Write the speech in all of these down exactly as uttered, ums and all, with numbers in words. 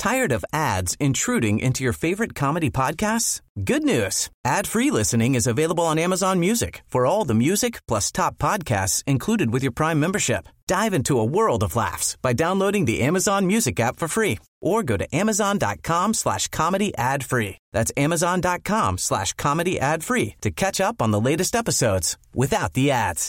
Tired of ads intruding into your favorite comedy podcasts? Good news. Ad-free listening is available on Amazon Music for all the music plus top podcasts included with your Prime membership. Dive into a world of laughs by downloading the Amazon Music app for free or go to amazon.com slash comedy ad free. That's amazon.com slash comedy ad free to catch up on the latest episodes without the ads.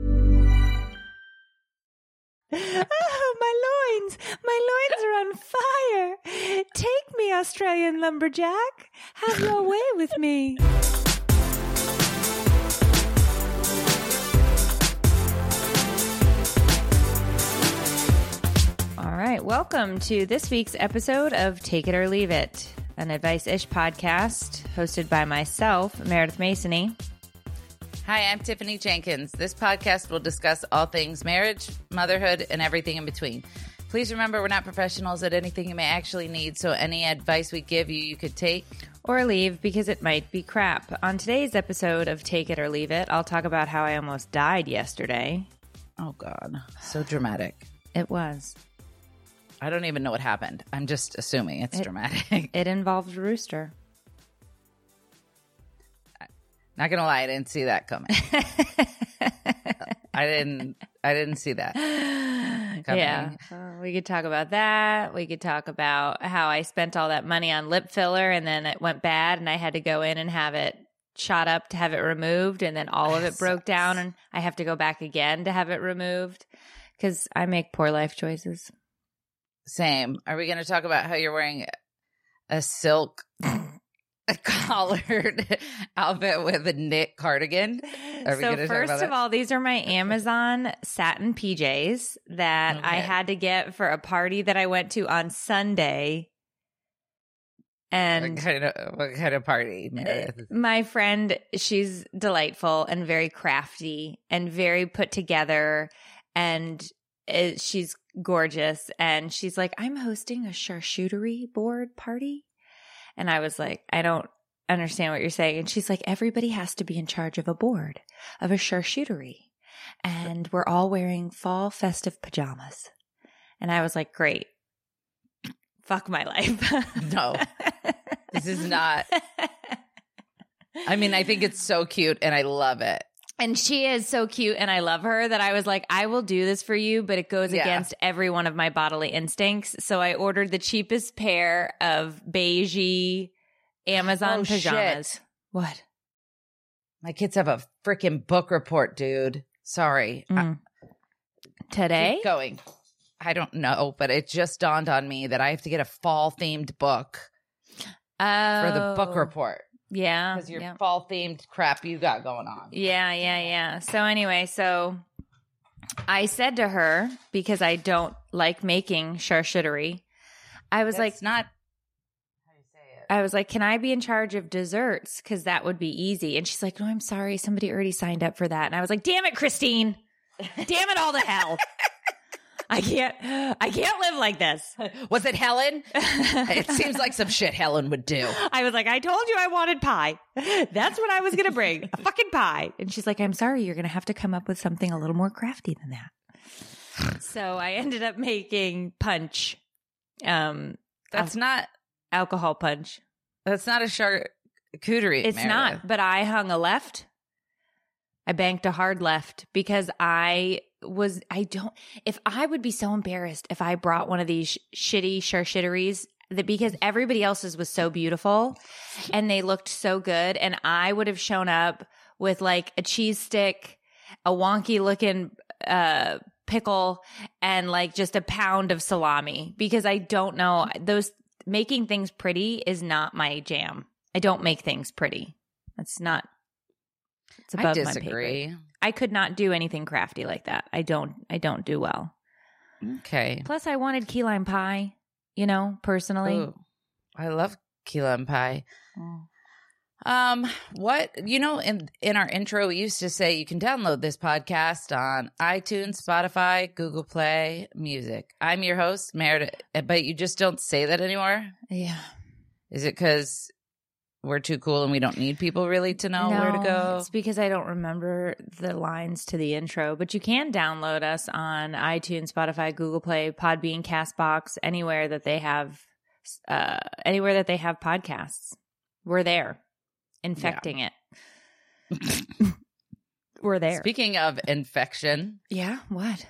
Oh, my loins. My loins are on fire. Take me, Australian lumberjack. Have your way with me. All right. Welcome to this week's episode of Take It or Leave It, an advice-ish podcast hosted by myself, Meredith Masony. Hi, I'm Tiffany Jenkins. This podcast will discuss all things marriage, motherhood, and everything in between. Please remember we're not professionals at anything you may actually need, so any advice we give you, you could take or leave because it might be crap. On today's episode of Take It or Leave It, I'll talk about how I almost died yesterday. Oh, God. So dramatic. It was. I don't even know what happened. I'm just assuming it's it, dramatic. It involved a rooster. Not gonna lie, I didn't see that coming. I didn't. I didn't see that coming. Yeah, uh, we could talk about that. We could talk about how I spent all that money on lip filler, and then it went bad, and I had to go in and have it shot up to have it removed, and then all of it broke down, and I have to go back again to have it removed because I make poor life choices. Same. Are we gonna talk about how you're wearing a silk? A collared outfit with a knit cardigan. Are we so talk first about of that? all, these are my Amazon satin P Js that Okay. I had to get for a party that I went to on Sunday. And what kind of what kind of party, Meredith? my friend, she's delightful and very crafty and very put together, and it, she's gorgeous. And she's like, I'm hosting a charcuterie board party. And I was like, I don't understand what you're saying. And she's like, everybody has to be in charge of a board, of a charcuterie. And we're all wearing fall festive pajamas. And I was like, great. Fuck my life. No, this is not. I mean, I think it's so cute and I love it. And she is so cute and I love her that I was like, I will do this for you, but it goes Yeah. against every one of my bodily instincts. So I ordered the cheapest pair of beigey Amazon Oh, pajamas. shit. What? My kids have a freaking book report, dude. Sorry. Mm. I- Today? Keep going. I don't know, but it just dawned on me that I have to get a fall themed book Oh. for the book report. Yeah. Because your yeah. fall themed crap you got going on. Yeah, yeah, yeah. So anyway, so I said to her, because I don't like making charcuterie, I was That's like, not how you say it. I was like, can I be in charge of desserts? Because that would be easy. And she's like, no, I'm sorry. Somebody already signed up for that. And I was like, damn it, Christine. Damn it all to hell. I can't, I can't live like this. Was it Helen? It seems like some shit Helen would do. I was like, I told you I wanted pie. That's what I was going to bring. A fucking pie. And she's like, I'm sorry. You're going to have to come up with something a little more crafty than that. So I ended up making punch. Um, That's al- not, alcohol punch. that's not a charcuterie. It's Meredith. not, but I hung a left. I banked a hard left because I was, I don't, if I would be so embarrassed if I brought one of these sh- shitty charcuteries that because everybody else's was so beautiful and they looked so good. And I would have shown up with like a cheese stick, a wonky looking uh, pickle, and like just a pound of salami because I don't know. Those making things pretty is not my jam. I don't make things pretty. That's not. It's above I my pay disagree. grade. I could not do anything crafty like that. I don't. I don't do well. Okay. Plus, I wanted key lime pie. You know, personally. Ooh, I love key lime pie. Oh. Um, what you know, in in our intro, we used to say you can download this podcast on iTunes, Spotify, Google Play Music. I'm your host, Meredith, but you just don't say that anymore. Yeah. Is it because we're too cool and we don't need people really to know no, where to go? It's because I don't remember the lines to the intro. But you can download us on iTunes, Spotify, Google Play, Podbean, Castbox, anywhere that they have uh, anywhere that they have podcasts. We're there, infecting yeah. it. We're there. Speaking of infection. Yeah, what?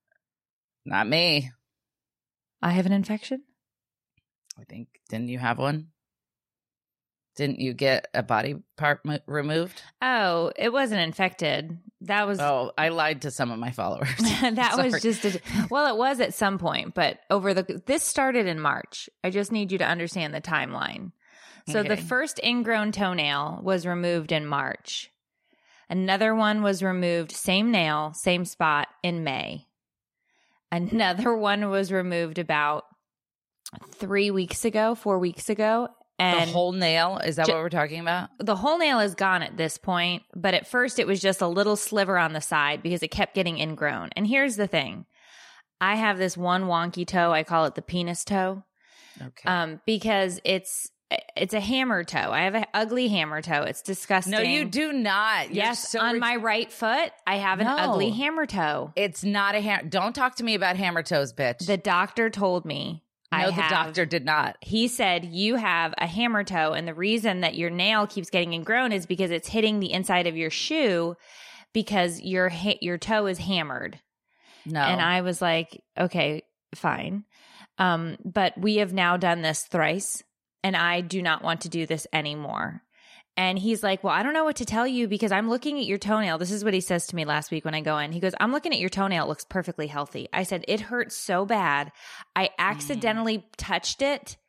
Not me. I have an infection? I think, didn't you have one? Didn't you get a body part m- removed? Oh, it wasn't infected. That was. Oh, I lied to some of my followers. that was just. A, well, it was at some point, but over the. This started in March. I just need you to understand the timeline. So okay. the first ingrown toenail was removed in March. Another one was removed, same nail, same spot, in May. Another one was removed about three weeks ago, four weeks ago. And the whole nail? Is that ju- what we're talking about? The whole nail is gone at this point, but at first it was just a little sliver on the side because it kept getting ingrown. And here's the thing. I have this one wonky toe. I call it the penis toe. Okay. Um, because it's it's a hammer toe. I have an ugly hammer toe. It's disgusting. No, you do not. You're yes, so on re- my right foot, I have an No. ugly hammer toe. It's not a hammer. Don't talk to me about hammer toes, bitch. The doctor told me. No, I the have, doctor did not. He said you have a hammer toe, and the reason that your nail keeps getting ingrown is because it's hitting the inside of your shoe because your ha- your toe is hammered. No. And I was like, okay, fine. Um, but we have now done this thrice, and I do not want to do this anymore. And he's like, well, I don't know what to tell you because I'm looking at your toenail. This is what he says to me last week when I go in. He goes, I'm looking at your toenail. It looks perfectly healthy. I said, it hurts so bad. I accidentally mm. touched it,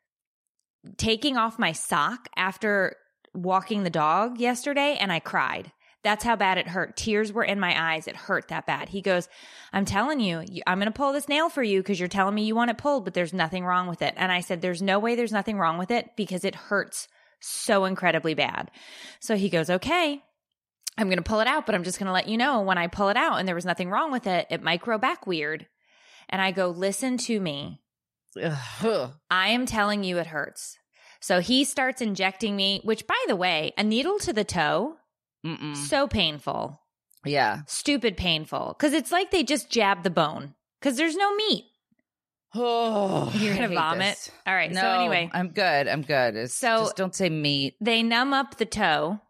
taking off my sock after walking the dog yesterday, and I cried. That's how bad it hurt. Tears were in my eyes. It hurt that bad. He goes, I'm telling you, I'm going to pull this nail for you because you're telling me you want it pulled, but there's nothing wrong with it. And I said, there's no way there's nothing wrong with it because it hurts so incredibly bad. So he goes, okay, I'm going to pull it out, but I'm just going to let you know when I pull it out and there was nothing wrong with it, it might grow back weird. And I go, listen to me. Ugh. I am telling you it hurts. So he starts injecting me, which by the way, a needle to the toe, Mm-mm. so painful. Yeah. Stupid painful. Because it's like they just jab the bone because there's no meat. Oh, You're going to vomit? This. All right. No, so anyway. I'm good. I'm good. It's, so just don't say meat. They numb up the toe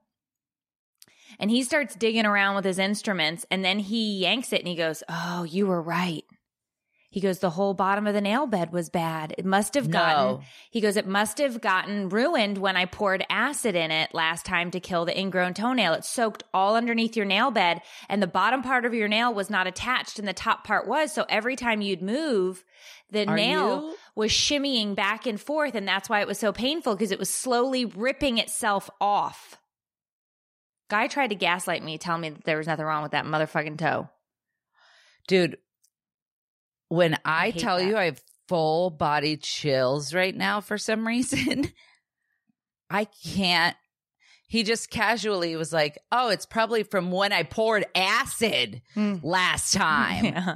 and he starts digging around with his instruments and then he yanks it and he goes, oh, you were right. He goes, the whole bottom of the nail bed was bad. It must have gotten, no. he goes, it must have gotten ruined when I poured acid in it last time to kill the ingrown toenail. It soaked all underneath your nail bed and the bottom part of your nail was not attached and the top part was. So every time you'd move, the Are nail you? was shimmying back and forth. And that's why it was so painful because it was slowly ripping itself off. Guy tried to gaslight me, tell me that there was nothing wrong with that motherfucking toe. Dude. When I, I tell that. you I have full body chills right now for some reason, I can't. He just casually was like, oh, it's probably from when I poured acid Mm. last time. Yeah.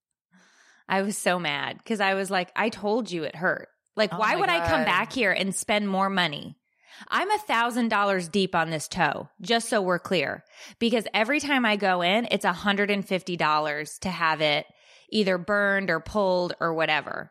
I was so mad because I was like, I told you it hurt. Like, Oh why my would I come God. back here and spend more money? I'm a thousand dollars deep on this toe, just so we're clear, because every time I go in, it's one hundred fifty dollars to have it either burned or pulled or whatever.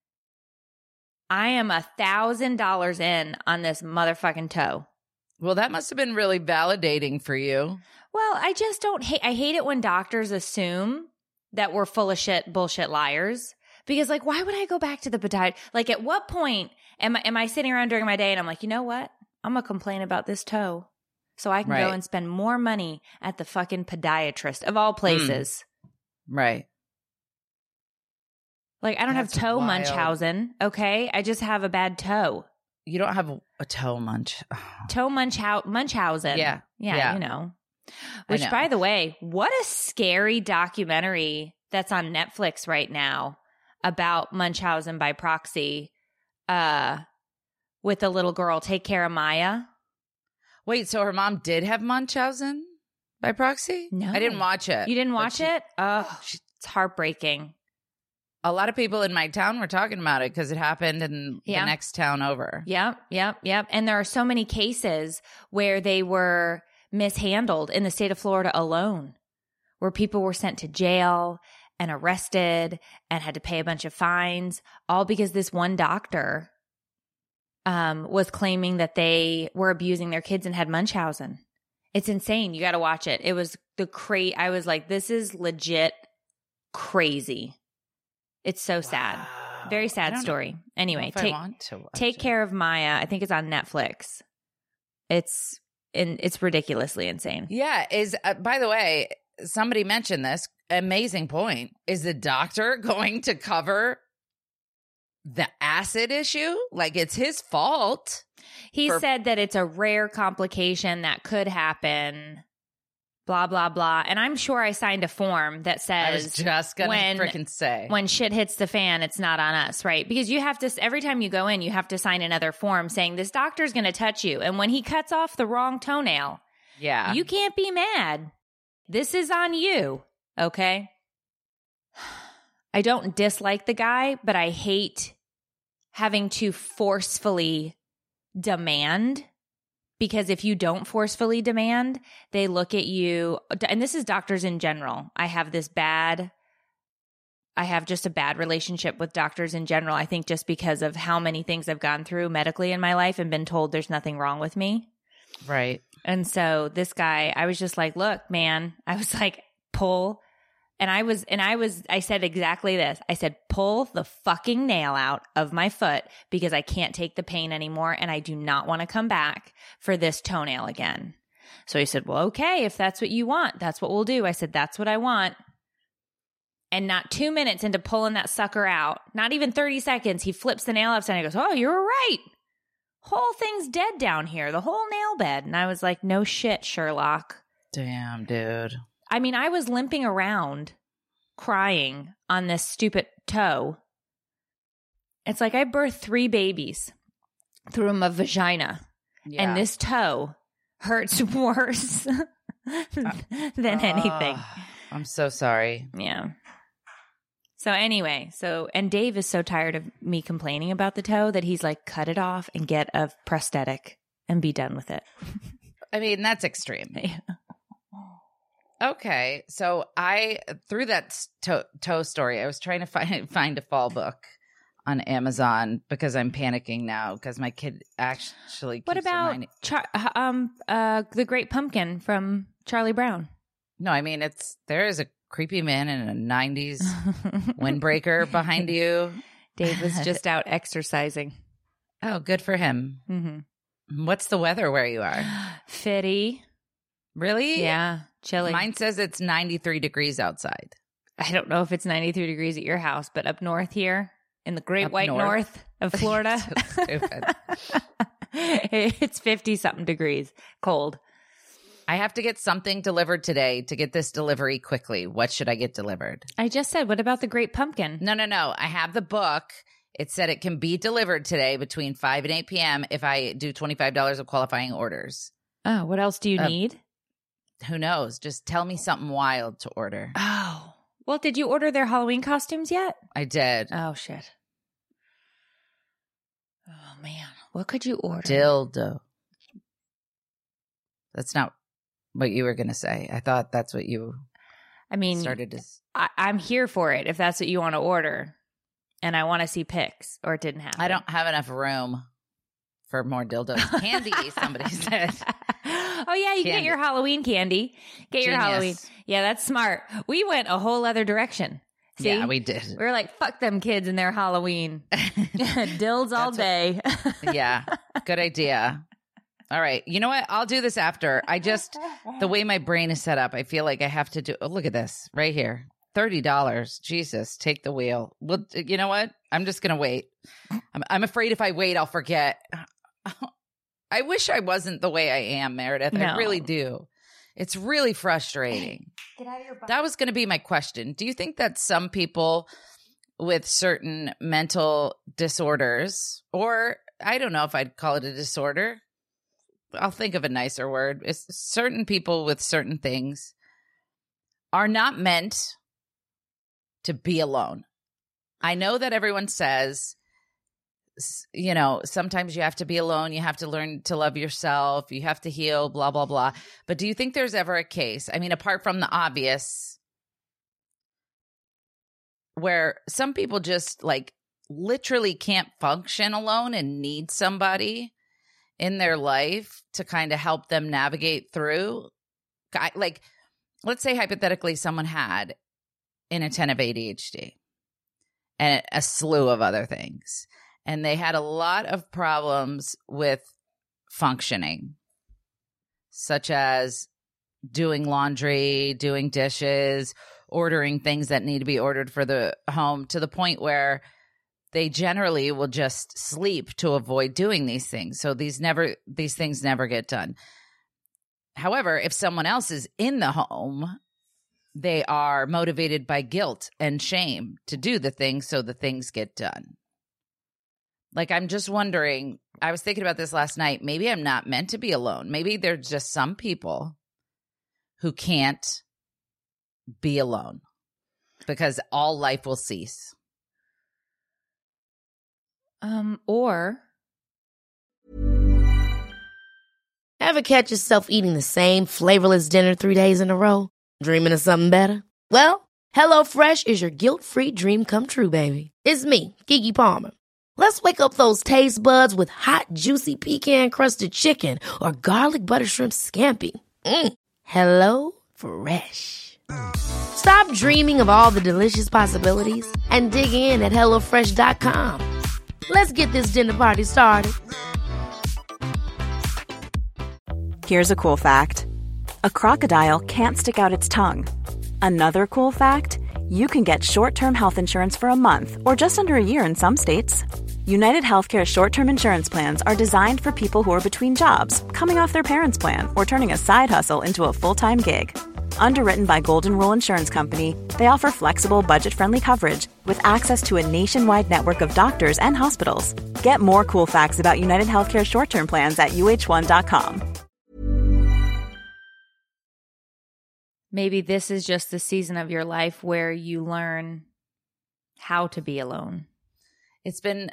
I am a thousand dollars in on this motherfucking toe. Well, that must have been really validating for you. Well, I just don't hate, I hate it when doctors assume that we're full of shit, bullshit liars. Because like, why would I go back to the podiatrist? Like at what point am I, am I sitting around during my day and I'm like, you know what? I'm going to complain about this toe so I can Right. go and spend more money at the fucking podiatrist of all places. Mm. Right. Like, I don't That's have toe wild. Munchausen, okay? I just have a bad toe. You don't have a, a toe munch. Toe Munchau- Munchausen. Yeah. yeah. Yeah. You know. I Which, know. by the way, what a scary documentary that's on Netflix right now about Munchausen by proxy uh, with the little girl. Take Care of Maya. Wait, so her mom did have Munchausen by proxy? No. I didn't watch it. You didn't but watch she- it? Oh, it's heartbreaking. A lot of people in my town were talking about it because it happened in Yeah. the next town over. Yep, yep, yep. And there are so many cases where they were mishandled in the state of Florida alone, where people were sent to jail and arrested and had to pay a bunch of fines, all because this one doctor um, was claiming that they were abusing their kids and had Munchausen. It's insane. You got to watch it. It was the cra- I was like, this is legit crazy. It's so wow. sad. Very sad story. Know. Anyway, take, take it. Care of Maya. I think it's on Netflix. It's in, it's ridiculously insane. Yeah. Is uh, by the way, somebody mentioned this amazing point. Is the doctor going to cover the acid issue? Like it's his fault. He for- said that it's a rare complication that could happen. Blah, blah, blah. And I'm sure I signed a form that says I was just gonna when, freaking say when shit hits the fan, it's not on us, right? Because you have to, every time you go in, you have to sign another form saying this doctor's going to touch you. And when he cuts off the wrong toenail, yeah, you can't be mad. This is on you. Okay. I don't dislike the guy, but I hate having to forcefully demand. Because if you don't forcefully demand, they look at you, and this is doctors in general. I have this bad, I have just a bad relationship with doctors in general. I think just because of how many things I've gone through medically in my life and been told there's nothing wrong with me. Right. And so this guy, I was just like, look, man, I was like, pull. And I was, and I was, I said exactly this. I said, pull the fucking nail out of my foot because I can't take the pain anymore and I do not want to come back for this toenail again. So he said, well, okay, if that's what you want, that's what we'll do. I said, that's what I want. And not two minutes into pulling that sucker out, not even thirty seconds, he flips the nail upside and he goes, oh, you're right. Whole thing's dead down here, the whole nail bed. And I was like, no shit, Sherlock. Damn, dude. I mean, I was limping around crying on this stupid toe. It's like I birthed three babies through my vagina. Yeah. And this toe hurts worse than anything. Uh, I'm so sorry. Yeah. So anyway, so, and Dave is so tired of me complaining about the toe that he's like, cut it off and get a prosthetic and be done with it. I mean, that's extreme. Yeah. Okay, so I through that toe, toe story, I was trying to find find a fall book on Amazon because I'm panicking now because my kid actually. What keeps about reminding- Char- um uh the Great Pumpkin from Charlie Brown? No, I mean it's there is a creepy man in a nineties windbreaker behind you. Dave was just out exercising. Oh, good for him. Mm-hmm. What's the weather where you are? Fitty. Really? Yeah. Chilly. Mine says it's ninety-three degrees outside. I don't know if it's ninety-three degrees at your house, but up north here in the great up white north, north of Florida, so stupid. It's fifty-something degrees cold. I have to get something delivered today to get this delivery quickly. What should I get delivered? I just said, what about the Great Pumpkin? No, no, no. I have the book. It said it can be delivered today between five and eight p.m. if I do twenty-five dollars of qualifying orders. Oh, what else do you uh, need? Who knows? Just tell me something wild to order. Oh. Well, did you order their Halloween costumes yet? I did. Oh, shit. Oh, man. What could you order? Dildo. That's not what you were going to say. I thought that's what you I mean, started to. I, I'm here for it if that's what you want to order. And I want to see pics, or it didn't happen. I don't have enough room for more dildos. Candy, somebody said. Oh, yeah, you can get your Halloween candy. Get your Genius. Halloween. Yeah, that's smart. We went a whole other direction. See? Yeah, we did. We were like, fuck them kids and their Halloween. Dills all day. What, yeah, good idea. All right. You know what? I'll do this after. I just, the way my brain is set up, I feel like I have to do, oh, look at this right here. thirty dollars. Jesus, take the wheel. Well, you know what? I'm just going to wait. I'm, I'm afraid if I wait, I'll forget. I wish I wasn't the way I am, Meredith. No. I really do. It's really frustrating. Get out of your butt. That was going to be my question. Do you think that some people with certain mental disorders, or I don't know if I'd call it a disorder, I'll think of a nicer word, it's certain people with certain things are not meant to be alone? I know that everyone says, you know, sometimes you have to be alone. You have to learn to love yourself. You have to heal, blah, blah, blah. But do you think there's ever a case? I mean, apart from the obvious, where some people just like literally can't function alone and need somebody in their life to kind of help them navigate through. Like, let's say hypothetically someone had inattentive A D H D and a slew of other things, and they had a lot of problems with functioning, such as doing laundry, doing dishes, ordering things that need to be ordered for the home, to the point where they generally will just sleep to avoid doing these things. So these never these things never get done. However, if someone else is in the home, they are motivated by guilt and shame to do the things so the things get done. Like, I'm just wondering, I was thinking about this last night. Maybe I'm not meant to be alone. Maybe there's just some people who can't be alone because all life will cease. Um, or ever catch yourself eating the same flavorless dinner three days in a row? Dreaming of something better? Well, HelloFresh is your guilt-free dream come true, baby. It's me, Keke Palmer. Let's wake up those taste buds with hot, juicy pecan-crusted chicken or garlic butter shrimp scampi. Mm. Hello Fresh. Stop dreaming of all the delicious possibilities and dig in at hello fresh dot com. Let's get this dinner party started. Here's a cool fact. A crocodile can't stick out its tongue. Another cool fact, you can get short-term health insurance for a month or just under a year in some states. United Healthcare short-term insurance plans are designed for people who are between jobs, coming off their parents' plan, or turning a side hustle into a full-time gig. Underwritten by Golden Rule Insurance Company, they offer flexible, budget-friendly coverage with access to a nationwide network of doctors and hospitals. Get more cool facts about United Healthcare short-term plans at U H one dot com. maybe this is just the season of your life where you learn how to be alone. It's been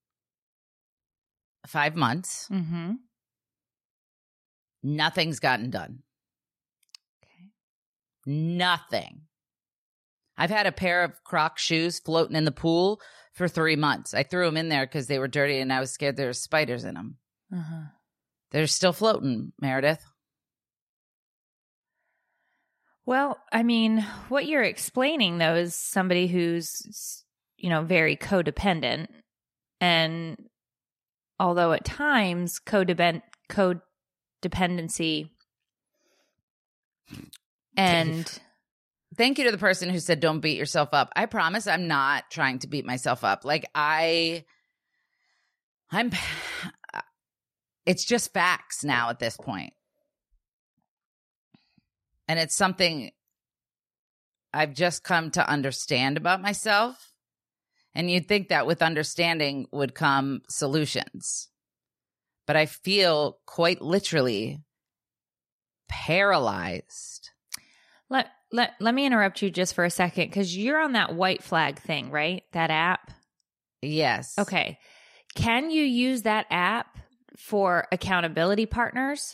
five months. Mm-hmm. Nothing's gotten done. Okay. Nothing. I've had a pair of Croc shoes floating in the pool for three months. I threw them in there because they were dirty and I was scared there were spiders in them. Uh-huh. They're still floating, Meredith. Well, I mean, what you're explaining, though, is somebody who's, you know, very codependent. And although at times codependent, codependency and... Thank you to the person who said don't beat yourself up. I promise I'm not trying to beat myself up. Like I, I'm, it's just facts now at this point. And it's something I've just come to understand about myself. And you'd think that with understanding would come solutions. But I feel quite literally paralyzed. Let, let, let me interrupt you just for a second because you're on that white flag thing, right? That app? Yes. Okay. Can you use that app for accountability partners?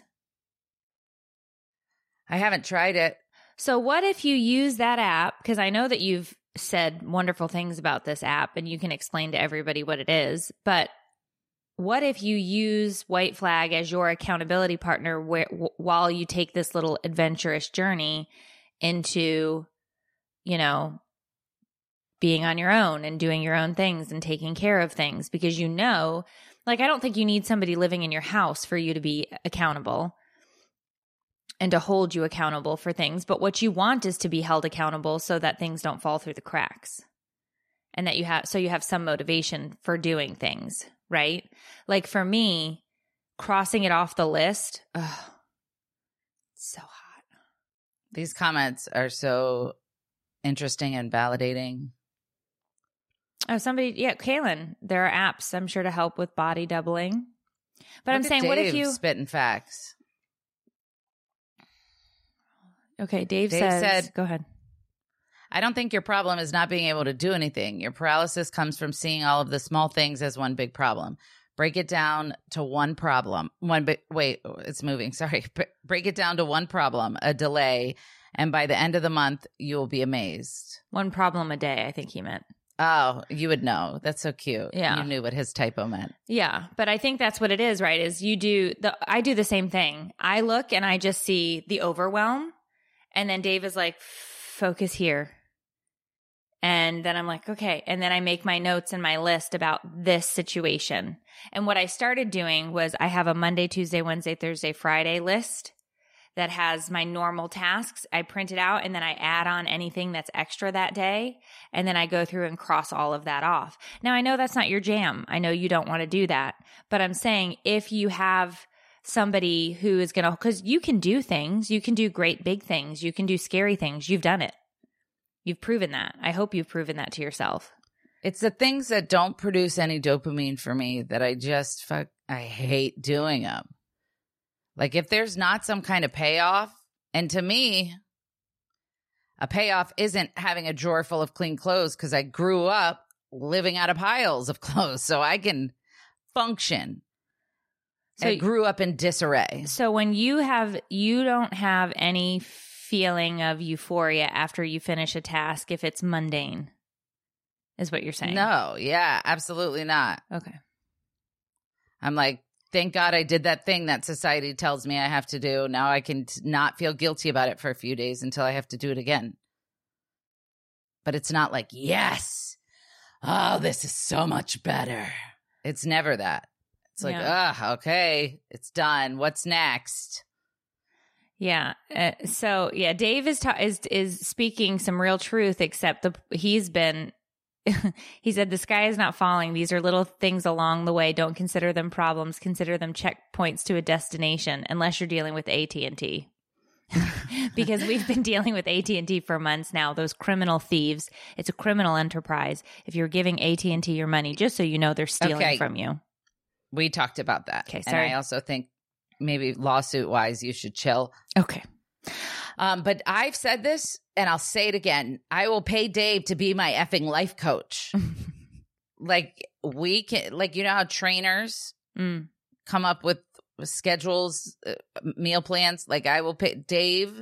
I haven't tried it. So what if you use that app? Because I know that you've said wonderful things about this app and you can explain to everybody what it is. But what if you use White Flag as your accountability partner where, w- while you take this little adventurous journey into, you know, being on your own and doing your own things and taking care of things? Because you know, like, I don't think you need somebody living in your house for you to be accountable and to hold you accountable for things. But what you want is to be held accountable so that things don't fall through the cracks and that you have, so you have some motivation for doing things, right? Like for me, crossing it off the list, oh, it's so hot. These comments are so interesting and validating. Oh, somebody, yeah, Kaylin, there are apps, I'm sure, to help with body doubling. But Look I'm at saying, Dave what if you spitting facts? Okay, Dave, Dave says, said, go ahead. I don't think your problem is not being able to do anything. Your paralysis comes from seeing all of the small things as one big problem. Break it down to one problem. One big, wait, it's moving. Sorry. Break it down to one problem, a delay, And by the end of the month, you'll be amazed. One problem a day, I think he meant. Oh, you would know. That's so cute. Yeah. You knew what his typo meant. Yeah. But I think that's what it is, right? Is you do the, I do the same thing. I look and I just see the overwhelm. And then Dave is like, focus here. And then I'm like, okay. And then I make my notes and my list about this situation. And what I started doing was I have a Monday, Tuesday, Wednesday, Thursday, Friday list that has my normal tasks. I print it out and then I add on anything that's extra that day. And then I go through and cross all of that off. Now, I know that's not your jam. I know you don't want to do that. But I'm saying if you have somebody who is going to, because you can do things, you can do great big things, you can do scary things. You've done it. You've proven that. I hope you've proven that to yourself. It's the things that don't produce any dopamine for me that I just fuck, I hate doing them. Like if there's not some kind of payoff, and to me, a payoff isn't having a drawer full of clean clothes because I grew up living out of piles of clothes so I can function. So I grew up in disarray. So when you have, you don't have any feeling of euphoria after you finish a task if it's mundane, is what you're saying? No, yeah, absolutely not. Okay. I'm like, thank God I did that thing that society tells me I have to do. Now I can t- not feel guilty about it for a few days until I have to do it again. But it's not like, yes, oh, this is so much better. It's never that. It's like, yeah. ah, okay, it's done. What's next? Yeah. Uh, so yeah, Dave is ta- is is speaking some real truth. Except the he's been. He said, the sky is not falling. These are little things along the way. Don't consider them problems. Consider them checkpoints to a destination, unless you're dealing with A T and T. Because we've been dealing with A T and T for months now. Those criminal thieves. It's a criminal enterprise. If you're giving A T and T your money, just so you know, they're stealing Okay. from you. We talked about that. Okay, sorry. And I also think maybe lawsuit-wise, you should chill. Okay. Um, but I've said this, and I'll say it again. I will pay Dave to be my effing life coach. Like we can, like you know how trainers Mm. come up with schedules, uh, meal plans. Like I will pay. Dave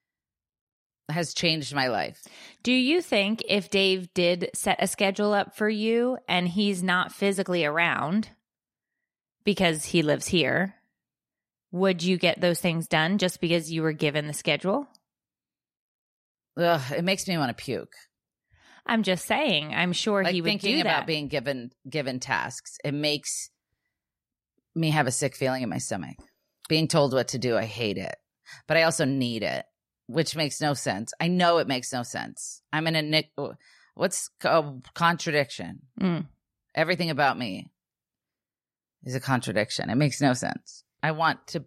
has changed my life. Do you think if Dave did set a schedule up for you and he's not physically around because he lives here, would you get those things done just because you were given the schedule? Ugh, it makes me want to puke. I'm just saying. I'm sure Like he would thinking do about that. being given given tasks. It makes me have a sick feeling in my stomach. Being told what to do, I hate it, but I also need it, which makes no sense. I know it makes no sense. I'm in a nick. What's a contradiction? Mm. Everything about me is a contradiction. It makes no sense. I want to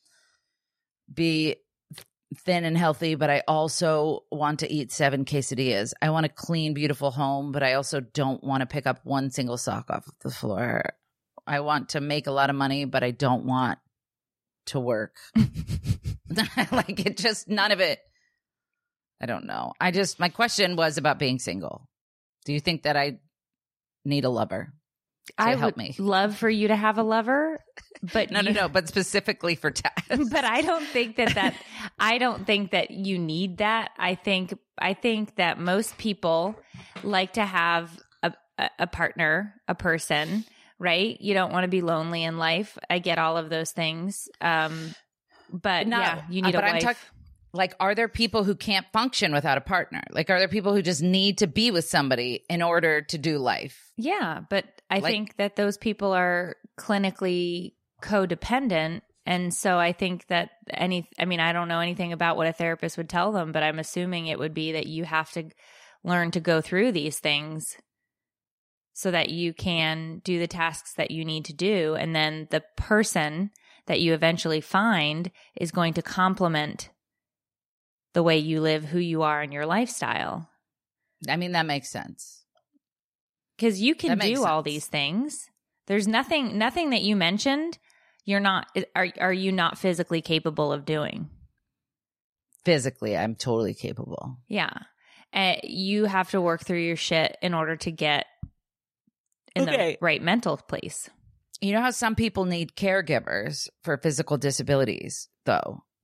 be thin and healthy, but I also want to eat seven quesadillas. I want a clean, beautiful home, but I also don't want to pick up one single sock off the floor. I want to make a lot of money, but I don't want to work. Like it just, none of it. I don't know. I just, my question was about being single. Do you think that I need a lover? I help would me. love for you to have a lover, but No, you, no, no, but specifically for tasks. But I don't think that that I don't think that you need that. I think I think that most people like to have a a, a partner, a person, right? You don't want to be lonely in life. I get all of those things. Um, but No, yeah, you need uh, a but I'm wife. talk- Like, are there people who can't function without a partner? Like, are there people who just need to be with somebody in order to do life? Yeah, but I Like- think that those people are clinically codependent. And so I think that any, I mean, I don't know anything about what a therapist would tell them, but I'm assuming it would be that you have to learn to go through these things so that you can do the tasks that you need to do. And then the person that you eventually find is going to complement the way you live, who you are, and your lifestyle. I mean, that makes sense. Because you can That makes do all sense. these things. There's nothing, nothing that you mentioned. You're not. Are are you not physically capable of doing? Physically, I'm totally capable. Yeah, uh, you have to work through your shit in order to get in Okay. the right mental place. You know how some people need caregivers for physical disabilities, though?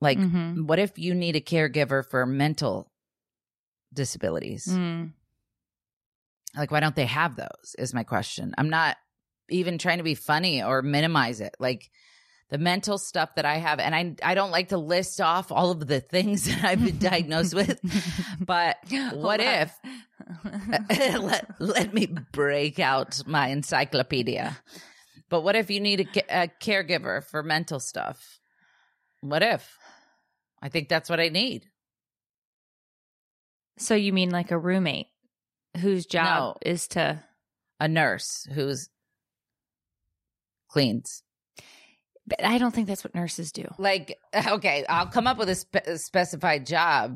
Like, Mhm. what if you need a caregiver for mental disabilities? Mm. Like, why don't they have those is my question. I'm not even trying to be funny or minimize it. Like, the mental stuff that I have, and I I don't like to list off all of the things that I've been diagnosed with, but what if, let, let me break out my encyclopedia. But what if you need a, ca- a caregiver for mental stuff? What if? I think that's what I need. So you mean like a roommate whose job No. is to A nurse who's cleans. But I don't think that's what nurses do. Like, okay, I'll come up with a, spe- a specified job.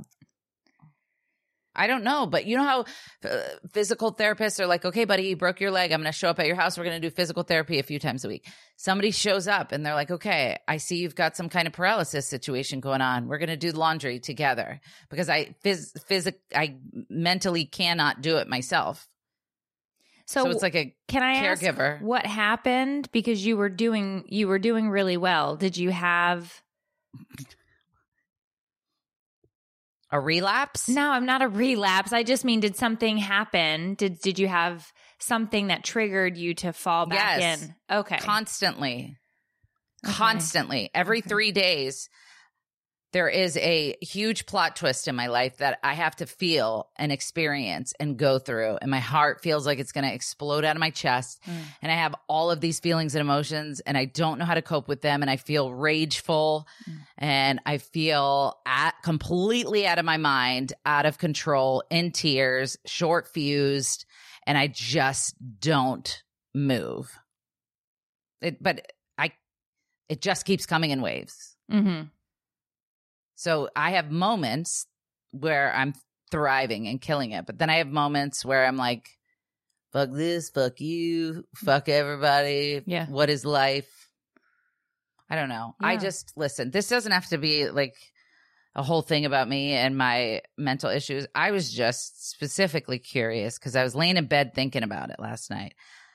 I don't know, but you know how uh, physical therapists are like, okay, buddy, you broke your leg. I'm going to show up at your house. We're going to do physical therapy a few times a week. Somebody shows up and they're like, okay, I see you've got some kind of paralysis situation going on. We're going to do laundry together because I phys- phys- I mentally cannot do it myself. So, So it's like a can I caregiver. ask what happened? Because you were doing you were doing really well. Did you have A relapse? No, I'm not a relapse. I just mean, did something happen? Did did you have something that triggered you to fall back Yes. in? Okay. Constantly. Okay. Constantly. Every Okay. three days, there is a huge plot twist in my life that I have to feel and experience and go through. And my heart feels like it's going to explode out of my chest. Mm. And I have all of these feelings and emotions, and I don't know how to cope with them. And I feel rageful, Mm. and I feel at, completely out of my mind, out of control, in tears, short fused, and I just don't move. It, but I, it just keeps coming in waves. Mm-hmm. So I have moments where I'm thriving and killing it, but then I have moments where I'm like, fuck this, fuck you, fuck everybody. Yeah. What is life? I don't know. I Yeah. just, listen, this doesn't have to be like a whole thing about me and my mental issues. I was just specifically curious because I was laying in bed thinking about it last night.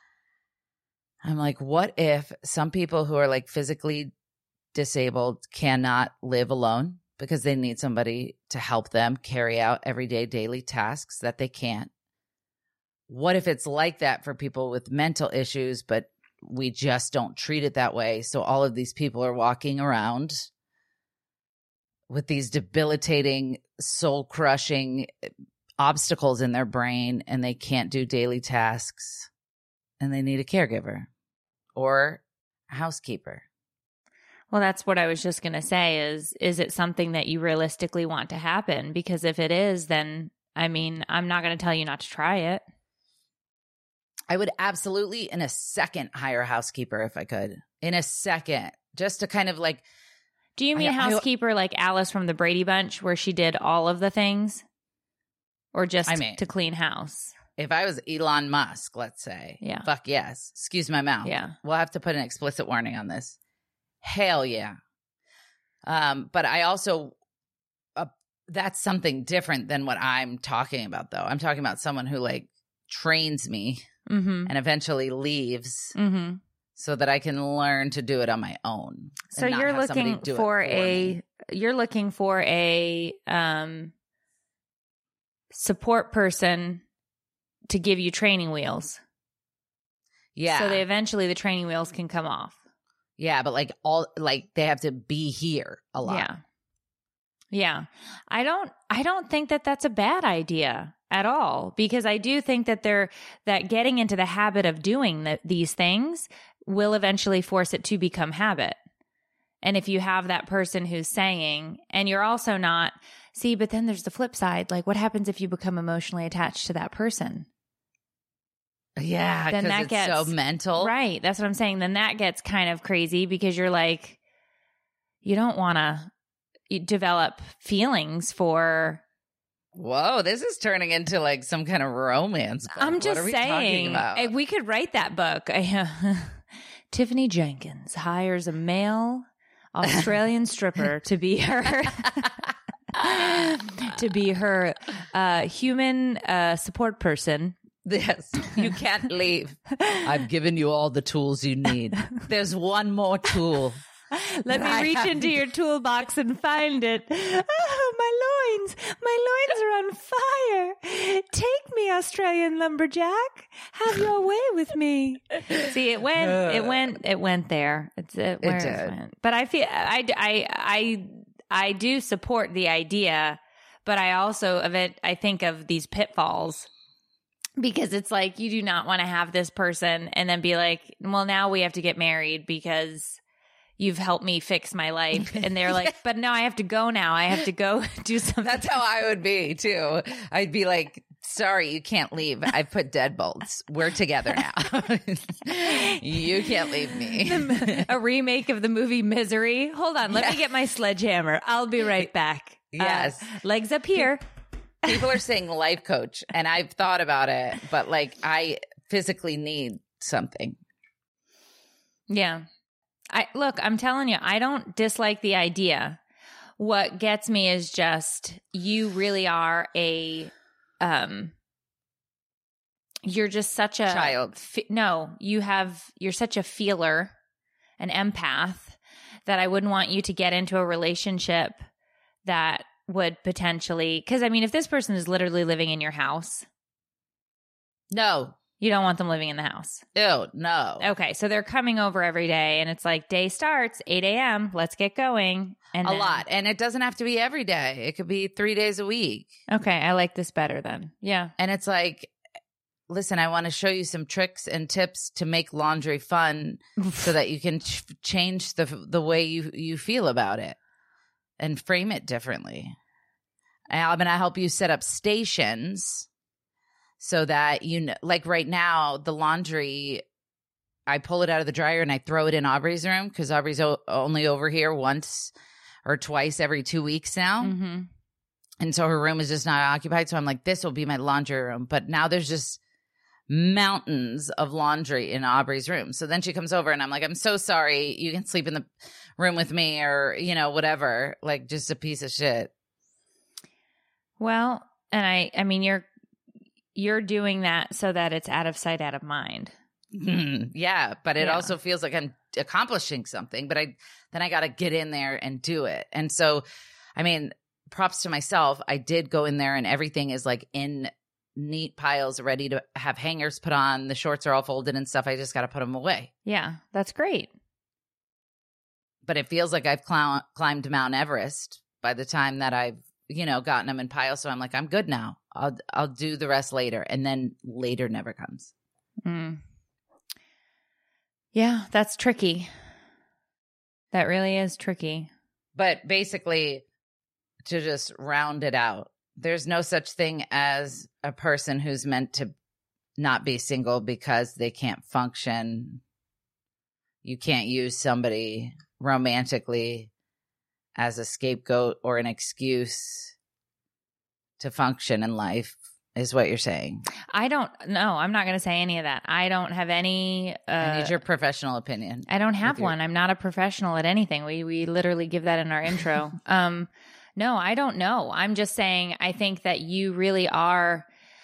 I'm like, what if some people who are like physically disabled cannot live alone because they need somebody to help them carry out everyday daily tasks that they can't? What if it's like that for people with mental issues, but we just don't treat it that way? So all of these people are walking around with these debilitating, soul-crushing obstacles in their brain, and they can't do daily tasks, and they need a caregiver or a housekeeper. Well, that's what I was just going to say is, is it something that you realistically want to happen? Because if it is, then, I mean, I'm not going to tell you not to try it. I would absolutely in a second hire a housekeeper if I could. In a second. Just to kind of like. Do you mean I- I- housekeeper like Alice from the Brady Bunch where she did all of the things? Or just I mean- to clean house? If I was Elon Musk, let's say. Yeah. Fuck yes. Excuse my mouth. Yeah. We'll have to put an explicit warning on this. Hell yeah. Um, but I also, uh, that's something different than what I'm talking about, though. I'm talking about someone who like trains me Mm-hmm. and eventually leaves Mm-hmm. so that I can learn to do it on my own. So and not you're have somebody looking do it for for a me. you're looking for a um support person to give you training wheels. Yeah. So they eventually the training wheels can come off. Yeah, but like all like they have to be here a lot. Yeah. Yeah. I don't I don't think that that's a bad idea at all, because I do think that they're that getting into the habit of doing the, these things will eventually force it to become habit. And if you have that person who's saying, and you're also not, see, but then there's the flip side. Like, what happens if you become emotionally attached to that person? Yeah, Then because that it's gets- so mental. Right. That's what I'm saying. Then that gets kind of crazy because you're like, you don't want to develop feelings for. Whoa, this is turning into like some kind of romance book. I'm What just are we talking saying, about? eh, we could write that book. Tiffany Jenkins hires a male Australian stripper to be her to be her uh, human uh, support person. Yes, you can't leave. I've given you all the tools you need. There's one more tool. Let me reach into your toolbox and find it. Oh, my loins. My loins are on fire. Take me, Australian lumberjack. Have your way with me. See, it went, it went, it went there. It's it, where It it, did. went. But I feel, I, I, I, I do support the idea, but I also of it, I think of these pitfalls. Because it's like, you do not want to have this person and then be like, well, now we have to get married because you've helped me fix my life. And they're like, but no, I have to go now. I have to go do something. That's how I would be too. I'd be like, sorry, you can't leave. I've put deadbolts. We're together now. You can't leave me. A remake of the movie Misery. Hold on. Let Yeah. me get my sledgehammer. I'll be right back. Yes. Uh, legs up here. People are saying life coach, and I've thought about it, but like I physically need something. Yeah. I look, I'm telling you, I don't dislike the idea. What gets me is just you really are a um you're just such a Child. Fe- no, you have you're such a feeler, an empath that I wouldn't want you to get into a relationship that would potentially, because I mean, if this person is literally living in your house, No. you don't want them living in the house. Ew, no. Okay, so they're coming over every day, and it's like day starts eight a.m. Let's get going. And A then- lot. And it doesn't have to be every day. It could be three days a week. Okay, I like this better then. Yeah. And it's like, listen, I want to show you some tricks and tips to make laundry fun so that you can ch- change the the way you, you feel about it and frame it differently. And I'm going to help you set up stations so that, you know, like right now, the laundry, I pull it out of the dryer and I throw it in Aubrey's room because Aubrey's o- only over here once or twice every two weeks now. Mm-hmm. And so her room is just not occupied. So I'm like, this will be my laundry room. But now there's just mountains of laundry in Aubrey's room. So then she comes over and I'm like, I'm so sorry. You can sleep in the room with me or, you know, whatever. Like just a piece of shit. Well, and I, I mean, you're you're doing that so that it's out of sight, out of mind. Yeah. But it Yeah. also feels like I'm accomplishing something. But I then I got to get in there and do it. And so, I mean, props to myself. I did go in there and everything is like in neat piles ready to have hangers put on. The shorts are all folded and stuff. I just got to put them away. Yeah, that's great. But it feels like I've cl- climbed Mount Everest by the time that I've, you know, gotten them in piles. So I'm like, I'm good now. I'll I'll do the rest later. And then later never comes. Mm. Yeah, that's tricky. That really is tricky. But basically, to just round it out, there's no such thing as a person who's meant to not be single because they can't function. You can't use somebody romantically as a scapegoat or an excuse to function in life, is what you're saying. I don't know. I'm not going to say any of that. I don't have any. Uh, I need your professional opinion. I don't have with your- one. I'm not a professional at anything. We we literally give that in our intro. um, no, I don't know. I'm just saying. I think that you really are,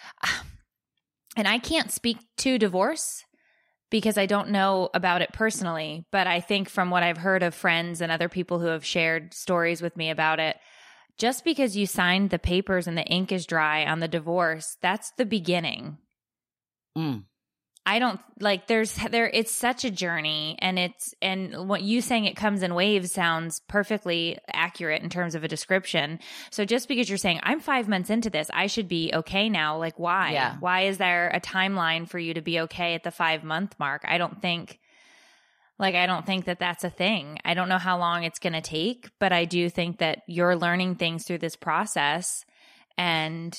and I can't speak to divorce because I don't know about it personally. But I think from what I've heard of friends and other people who have shared stories with me about it, just because you signed the papers and the ink is dry on the divorce, that's the beginning. Mm. I don't like there's there it's such a journey, and it's and what you saying it comes in waves sounds perfectly accurate in terms of a description. So just because you're saying I'm five months into this, I should be okay now, like why? Yeah. Why is there a timeline for you to be okay at the five month mark? I don't think like I don't think that that's a thing. I don't know how long it's going to take, but I do think that you're learning things through this process, and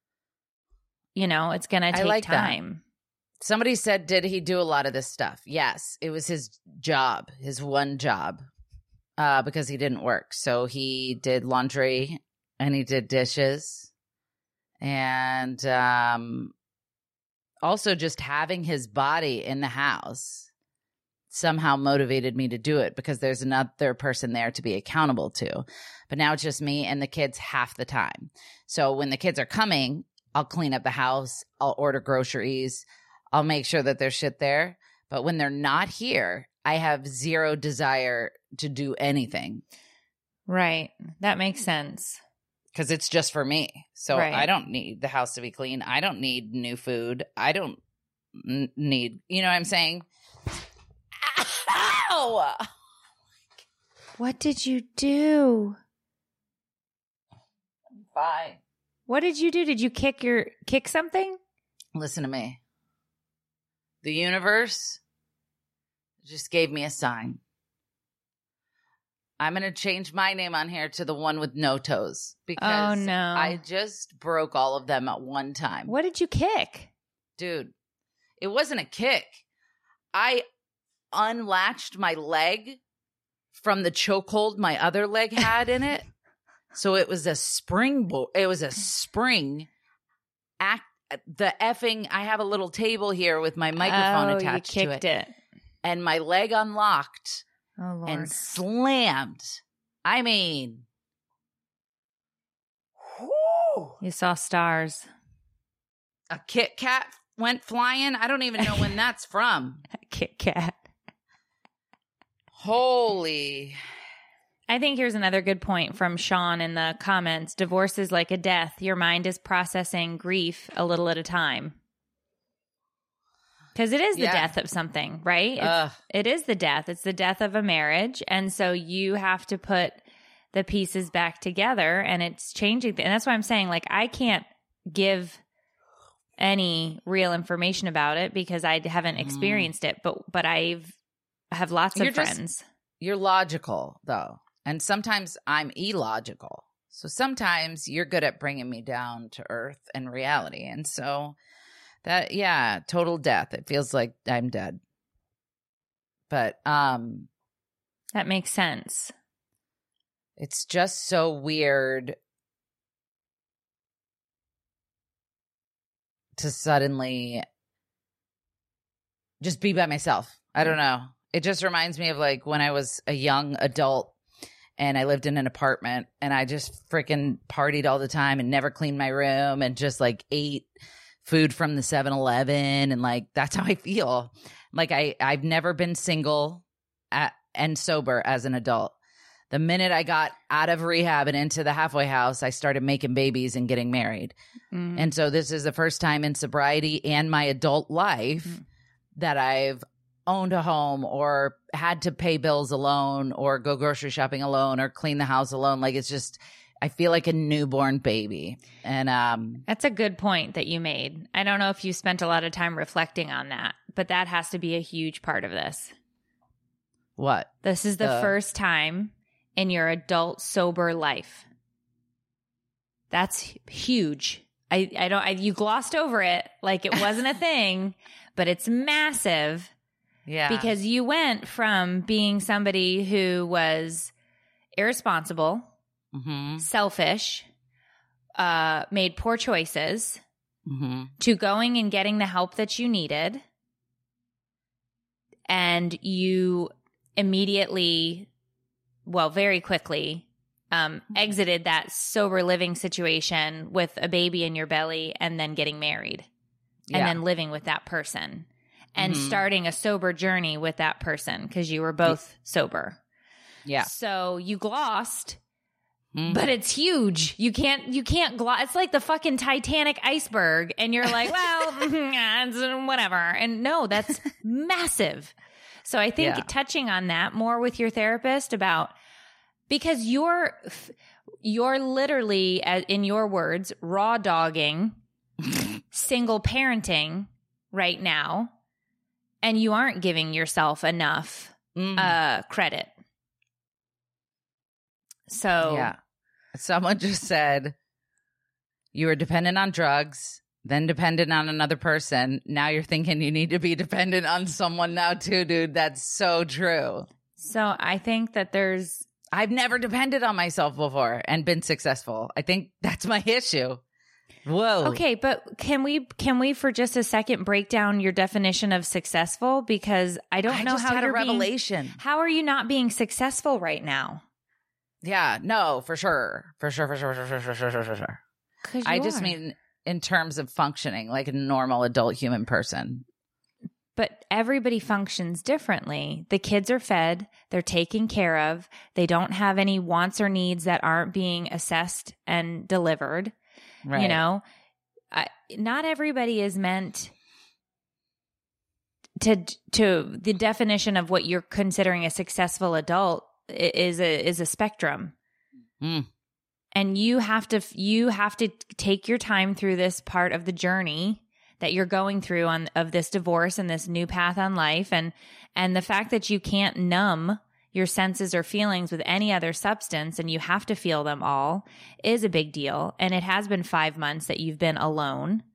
you know, it's going to take like that. time. Somebody said, did he do a lot of this stuff? Yes. It was his job, his one job, uh, because he didn't work. So he did laundry and he did dishes. And um, also just having his body in the house somehow motivated me to do it because there's another person there to be accountable to. But now it's just me and the kids half the time. So when the kids are coming, I'll clean up the house. I'll order groceries. I'll make sure that there's shit there. But when they're not here, I have zero desire to do anything. Right. That makes sense. Because it's just for me. So Right. I don't need the house to be clean. I don't need new food. I don't n- need, you know what I'm saying? Ow! What did you do? Fine. What did you do? Did you kick your kick something? Listen to me. The universe just gave me a sign. I'm going to change my name on here to the one with no toes because Oh, no. I just broke all of them at one time. What did you kick? Dude, it wasn't a kick. I unlatched my leg from the chokehold my other leg had in it. So it was a springboard. It was a spring. Act the effing. I have a little table here with my microphone oh, attached you to kicked it, it. and my leg unlocked Oh, Lord. and slammed. I mean, whew, You saw stars. a Kit Kat went flying. I don't even know when that's from. Kit Kat. Holy. I think here's another good point from Sean in the comments. Divorce is like a death. Your mind is processing grief a little at a time. Because it is the Yeah. death of something, right? It's, Ugh. it is the death. It's the death of a marriage. And so you have to put the pieces back together and it's changing. And that's why I'm saying, like, I can't give any real information about it because I haven't experienced it. But but I've I have lots of You're just- friends. You're logical, though. And sometimes I'm illogical. So sometimes you're good at bringing me down to earth and reality. And so that, yeah, total death. It feels like I'm dead. But um, That makes sense. it's just so weird to suddenly just be by myself. I don't know. It just reminds me of like when I was a young adult and I lived in an apartment and I just freaking partied all the time and never cleaned my room and just like ate food from the seven eleven and like that's how I feel. Like I I've never been single at, and sober as an adult. The minute I got out of rehab and into the halfway house, I started making babies and getting married. Mm. And so this is the first time in sobriety and my adult life Mm. that I've owned a home or had to pay bills alone or go grocery shopping alone or clean the house alone. Like it's just, I feel like a newborn baby. And um, That's a good point that you made. I don't know if you spent a lot of time reflecting on that, but that has to be a huge part of this. what? This is the Uh, first time in your adult sober life. That's huge. I, I don't, I, you glossed over it like it wasn't a thing, but it's massive Yeah. because you went from being somebody who was irresponsible, Mm-hmm. selfish, uh, made poor choices, Mm-hmm. to going and getting the help that you needed. And you immediately, well, very quickly, um, exited that sober living situation with a baby in your belly and then getting married and Yeah. then living with that person and Mhm. starting a sober journey with that person because you were both sober. Yeah. So you glossed, Mhm. but it's huge. You can't, you can't gloss. It's like the fucking Titanic iceberg. And you're like, well, yeah, it's whatever. And no, that's massive. So I think Yeah. touching on that more with your therapist about, because you're, you're literally, as- in your words, raw dogging, single parenting right now. And you aren't giving yourself enough Mhm. uh, credit. So Yeah. Someone just said you were dependent on drugs, then dependent on another person. Now you're thinking you need to be dependent on someone now too, dude. That's so true. So I think that there's, I've never depended on myself before and been successful. I think that's my issue. Whoa. okay, but can we, can we for just a second break down your definition of successful? Because I don't I know just how had a you're being, revelation. how are you not being successful right now? Yeah, no, for sure. For sure, for sure, for sure, for sure, for sure, for sure. 'Cause I you just are. mean in terms of functioning like a normal adult human person. But everybody functions differently. The kids are fed, they're taken care of, they don't have any wants or needs that aren't being assessed and delivered. Right. You know, I, not everybody is meant to to the definition of what you're considering a successful adult is a is a spectrum. Mm. And you have to you have to take your time through this part of the journey that you're going through on of this divorce and this new path on life, and and the fact that you can't numb your senses or feelings with any other substance and you have to feel them all is a big deal. And it has been five months that you've been alone,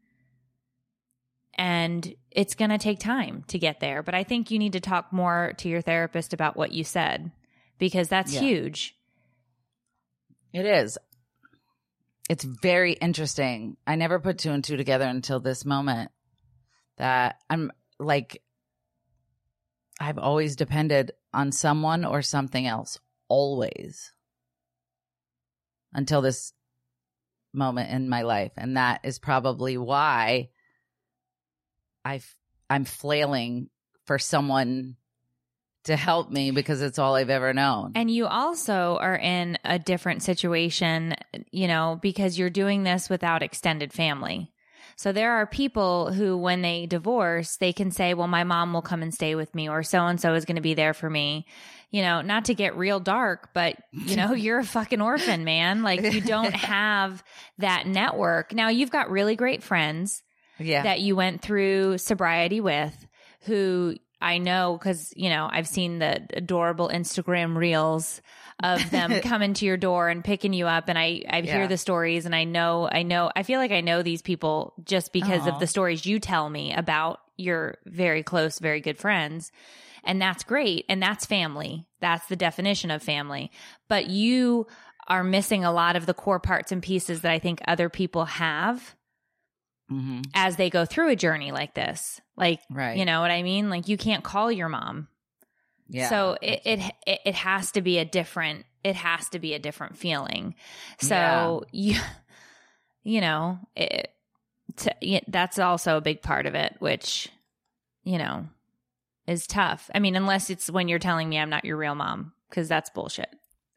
and it's going to take time to get there. But I think you need to talk more to your therapist about what you said, because that's yeah. huge. It is. It's very interesting. I never put two and two together until this moment that I'm like, I've always depended on someone or something else, always, until this moment in my life. And that is probably why I've, I'm flailing for someone to help me, because it's all I've ever known. And you also are in a different situation, you know, because you're doing this without extended family. So there are people who, when they divorce, they can say, well, my mom will come and stay with me, or so-and-so is going to be there for me. You know, not to get real dark, but, you know, you're a fucking orphan, man. Like, you don't have that network. Now, you've got really great friends yeah. that you went through sobriety with, who I know, because, you know, I've seen the adorable Instagram reels of them coming to your door and picking you up. And I, I yeah. hear the stories, and I know, I know, I feel like I know these people just because Aww. Of the stories you tell me about your very close, very good friends. And that's great. And that's family. That's the definition of family. But you are missing a lot of the core parts and pieces that I think other people have. Mm-hmm. As they go through a journey like this. Like, right. you know what I mean? Like, you can't call your mom. Yeah. So it, it, it, it has to be a different, it has to be a different feeling. So yeah. you, you know, it, to, that's also a big part of it, which, you know, is tough. I mean, unless it's when you're telling me I'm not your real mom, because that's bullshit.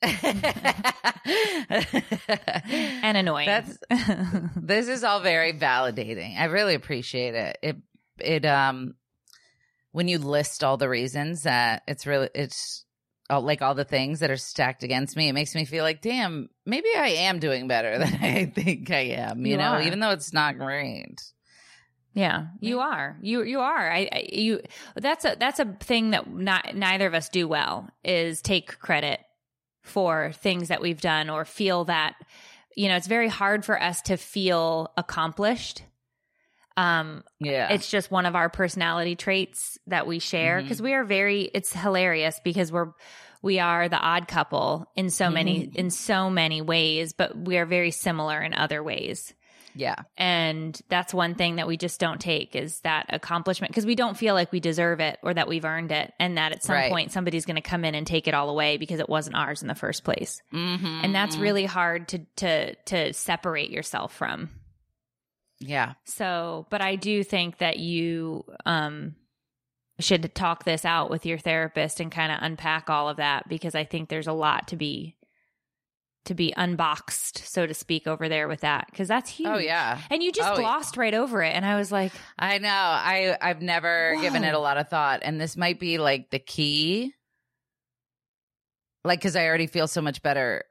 And annoying. That's this is all very validating. I really appreciate it. It it um when you list all the reasons that it's really it's all, like all the things that are stacked against me, it makes me feel like, damn, maybe I am doing better than I think I am. You, you know, are. Even though it's not great. Yeah, you are. You you are. I, I you. That's a that's a thing that not neither of us do well, is take credit for things that we've done, or feel that, you know, it's very hard for us to feel accomplished. Um, yeah, it's just one of our personality traits that we share, because mm-hmm. we are very, it's hilarious because we're, we are the odd couple in so mm-hmm. many, in so many ways, but we are very similar in other ways. Yeah. And that's one thing that we just don't take, is that accomplishment, because we don't feel like we deserve it or that we've earned it, and that at some right. point somebody's going to come in and take it all away because it wasn't ours in the first place. Mm-hmm. And that's really hard to to to separate yourself from. Yeah. So, but I do think that you um should talk this out with your therapist and kind of unpack all of that, because I think there's a lot to be to be unboxed, so to speak, over there with that, because that's huge. Oh yeah. And you just oh, glossed right over it, and I was like, I know. I I've never whoa. given it a lot of thought, and this might be like the key. Like, because I already feel so much better.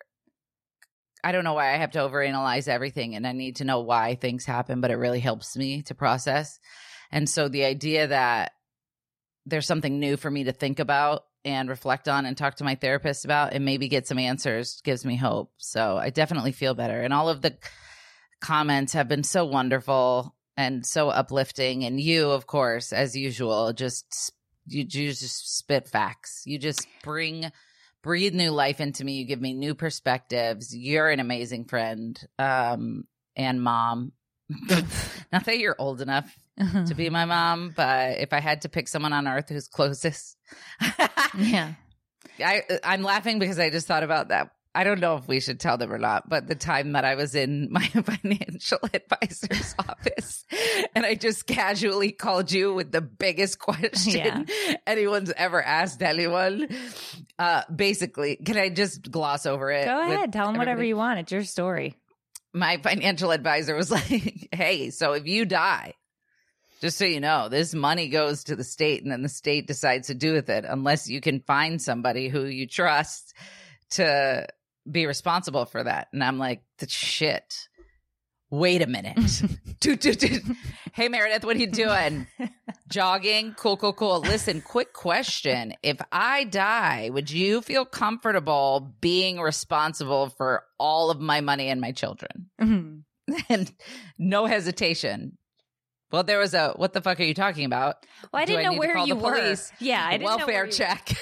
I don't know why I have to overanalyze everything, and I need to know why things happen, but it really helps me to process. And so the idea that there's something new for me to think about and reflect on and talk to my therapist about and maybe get some answers gives me hope. So I definitely feel better. And all of the comments have been so wonderful and so uplifting. And you, of course, as usual, just you, you just spit facts. You just bring breathe new life into me. You give me new perspectives. You're an amazing friend um, and mom. Not that you're old enough to be my mom, but if I had to pick someone on earth who's closest, yeah, I, I'm laughing because I just thought about that I don't know if we should tell them or not, but the time that I was in my financial advisor's office and I just casually called you with the biggest question yeah. anyone's ever asked anyone. Uh, basically, can I just gloss over it? Go ahead. Tell them everybody? whatever you want. It's your story. My financial advisor was like, hey, so if you die, just so you know, this money goes to the state and then the state decides to do with it unless you can find somebody who you trust to be responsible for that. And I'm like, shit. Wait a minute. doot, doot, doot. Hey, Meredith, what are you doing? Jogging? Cool, cool, cool. Listen, quick question. If I die, would you feel comfortable being responsible for all of my money and my children? Mm-hmm. And no hesitation. Well, there was a, what the fuck are you talking about? Well, I Do didn't I know where you were. Police? Yeah, I didn't Welfare know where you check.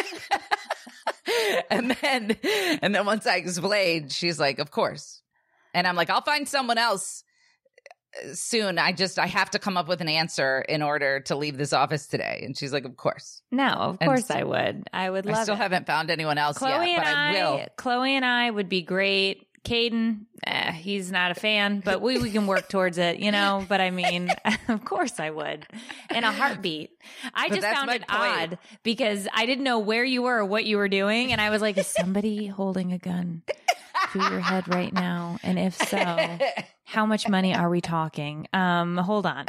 and then, and then once I explained, she's like, of course. And I'm like, I'll find someone else soon. I just, I have to come up with an answer in order to leave this office today. And she's like, of course. No, of and course so, I would. I would love I still it. haven't found anyone else Chloe yet, but and I, I will. Chloe and I would be great. Caden, eh, he's not a fan, but we, we can work towards it, you know? But I mean, of course I would. In a heartbeat. I But just that's found my it point. odd because I didn't know where you were or what you were doing. And I was like, is somebody holding a gun to your head right now? And if so, how much money are we talking? Um, hold on.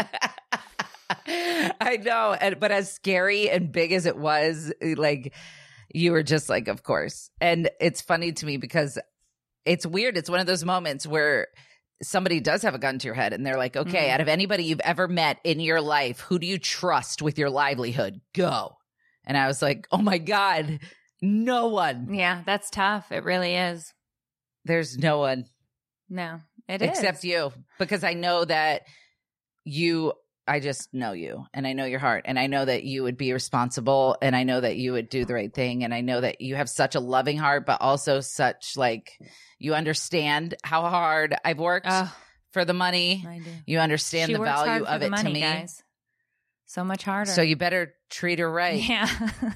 I know. And, but as scary and big as it was, like, you were just like, of course. And it's funny to me because it's weird. It's one of those moments where somebody does have a gun to your head and they're like, okay, mm. out of anybody you've ever met in your life, who do you trust with your livelihood? Go. And I was like, oh my God, no one. Yeah, that's tough. It really is. There's no one. No, it except is. Except you, because I know that you, I just know you and I know your heart and I know that you would be responsible and I know that you would do the right thing. And I know that you have such a loving heart, but also such like, you understand how hard I've worked oh, for the money. I do. You understand she the value of the it money, to me. Guys. So much harder. So you better treat her right. Yeah.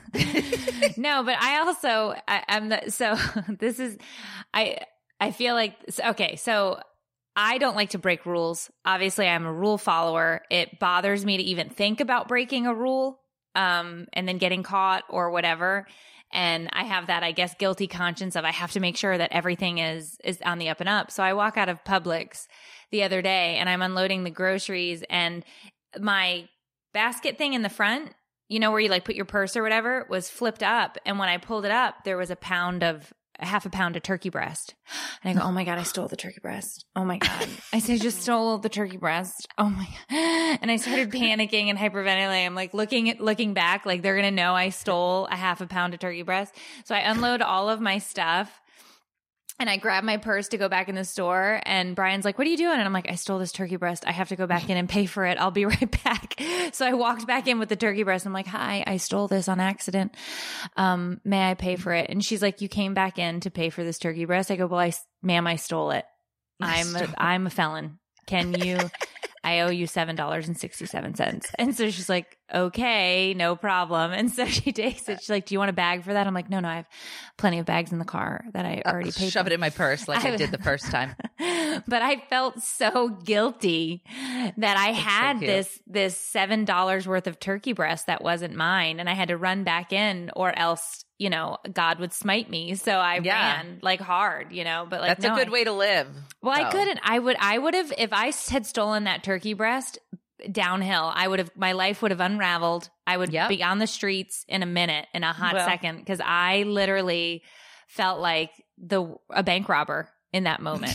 No, but I also, I, I'm the, so this is, I, I feel like, okay, so I don't like to break rules. Obviously, I'm a rule follower. It bothers me to even think about breaking a rule um, and then getting caught or whatever. And I have that, I guess, guilty conscience of I have to make sure that everything is is on the up and up. So I walk out of Publix the other day and I'm unloading the groceries and my basket thing in the front, you know, where you like put your purse or whatever, was flipped up. And when I pulled it up, there was a pound of a half a pound of turkey breast. And I go, oh my God, I stole the turkey breast. Oh my God. I said, I just stole the turkey breast. Oh my God. And I started panicking and hyperventilating. I'm like looking at, looking back, like they're going to know I stole a half a pound of turkey breast. So I unload all of my stuff and I grab my purse to go back in the store. And Brian's like, what are you doing? And I'm like, I stole this turkey breast. I have to go back in and pay for it. I'll be right back. So I walked back in with the turkey breast. I'm like, hi, I stole this on accident. Um, may I pay for it? And she's like, you came back in to pay for this turkey breast? I go, well, I, ma'am, I stole it. I'm a, I'm a felon. Can you, I owe you seven dollars and sixty-seven cents. And so she's like, okay, no problem. And so she takes it. She's like, do you want a bag for that? I'm like, no, no, I have plenty of bags in the car that I already paid for. Shove it in my purse like I, I did the first time. But I felt so guilty that I That's had so this, this seven dollars worth of turkey breast that wasn't mine. And I had to run back in or else, you know, God would smite me. So I yeah. ran like hard, you know, but like, that's no, a good I, way to live. Well, though. I couldn't, I would, I would have, if I had stolen that turkey breast downhill, I would have, my life would have unraveled. I would yep. be on the streets in a minute, in a hot well. second. Cause I literally felt like the, a bank robber in that moment.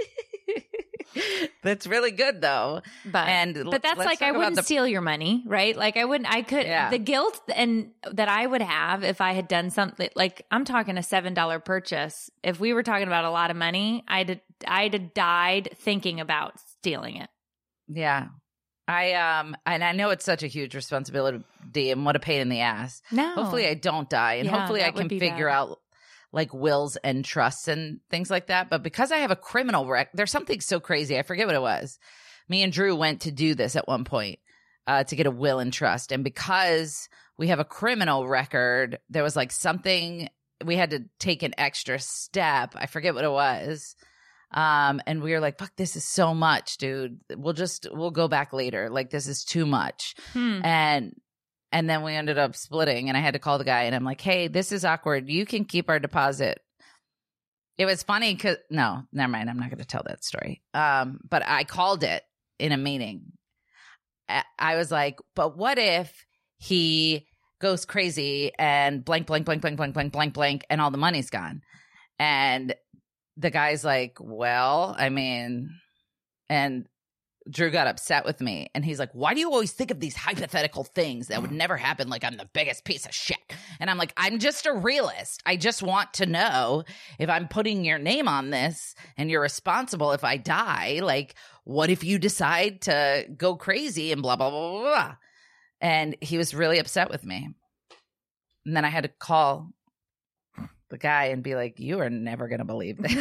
That's really good though. But, and but that's like, I wouldn't the- steal your money, right? Like I wouldn't, I could, yeah. the guilt and that I would have if I had done something like, I'm talking a seven dollars purchase. If we were talking about a lot of money, I'd, I'd have died thinking about stealing it. Yeah. I, um, and I know it's such a huge responsibility and what a pain in the ass. No. Hopefully I don't die and yeah, hopefully I can figure bad. out like wills and trusts and things like that. But because I have a criminal rec, there's something so crazy. I forget what it was. Me and Drew went to do this at one point uh, to get a will and trust. And because we have a criminal record, there was like something we had to take an extra step. I forget what it was. Um, and we were like, fuck, this is so much, dude. We'll just, we'll go back later. Like, this is too much. Hmm. And, and then we ended up splitting, and I had to call the guy, and I'm like, hey, this is awkward. You can keep our deposit. It was funny because, no, never mind. I'm not going to tell that story. Um, but I called it in a meeting. I was like, but what if he goes crazy and blank, blank, blank, blank, blank, blank, blank, blank, and all the money's gone? And the guy's like, well, I mean, and Drew got upset with me, and he's like, why do you always think of these hypothetical things that would never happen? Like, I'm the biggest piece of shit. And I'm like, I'm just a realist. I just want to know if I'm putting your name on this and you're responsible if I die. Like, what if you decide to go crazy and blah, blah, blah, blah, blah. And he was really upset with me. And then I had to call the guy and be like, you are never going to believe this.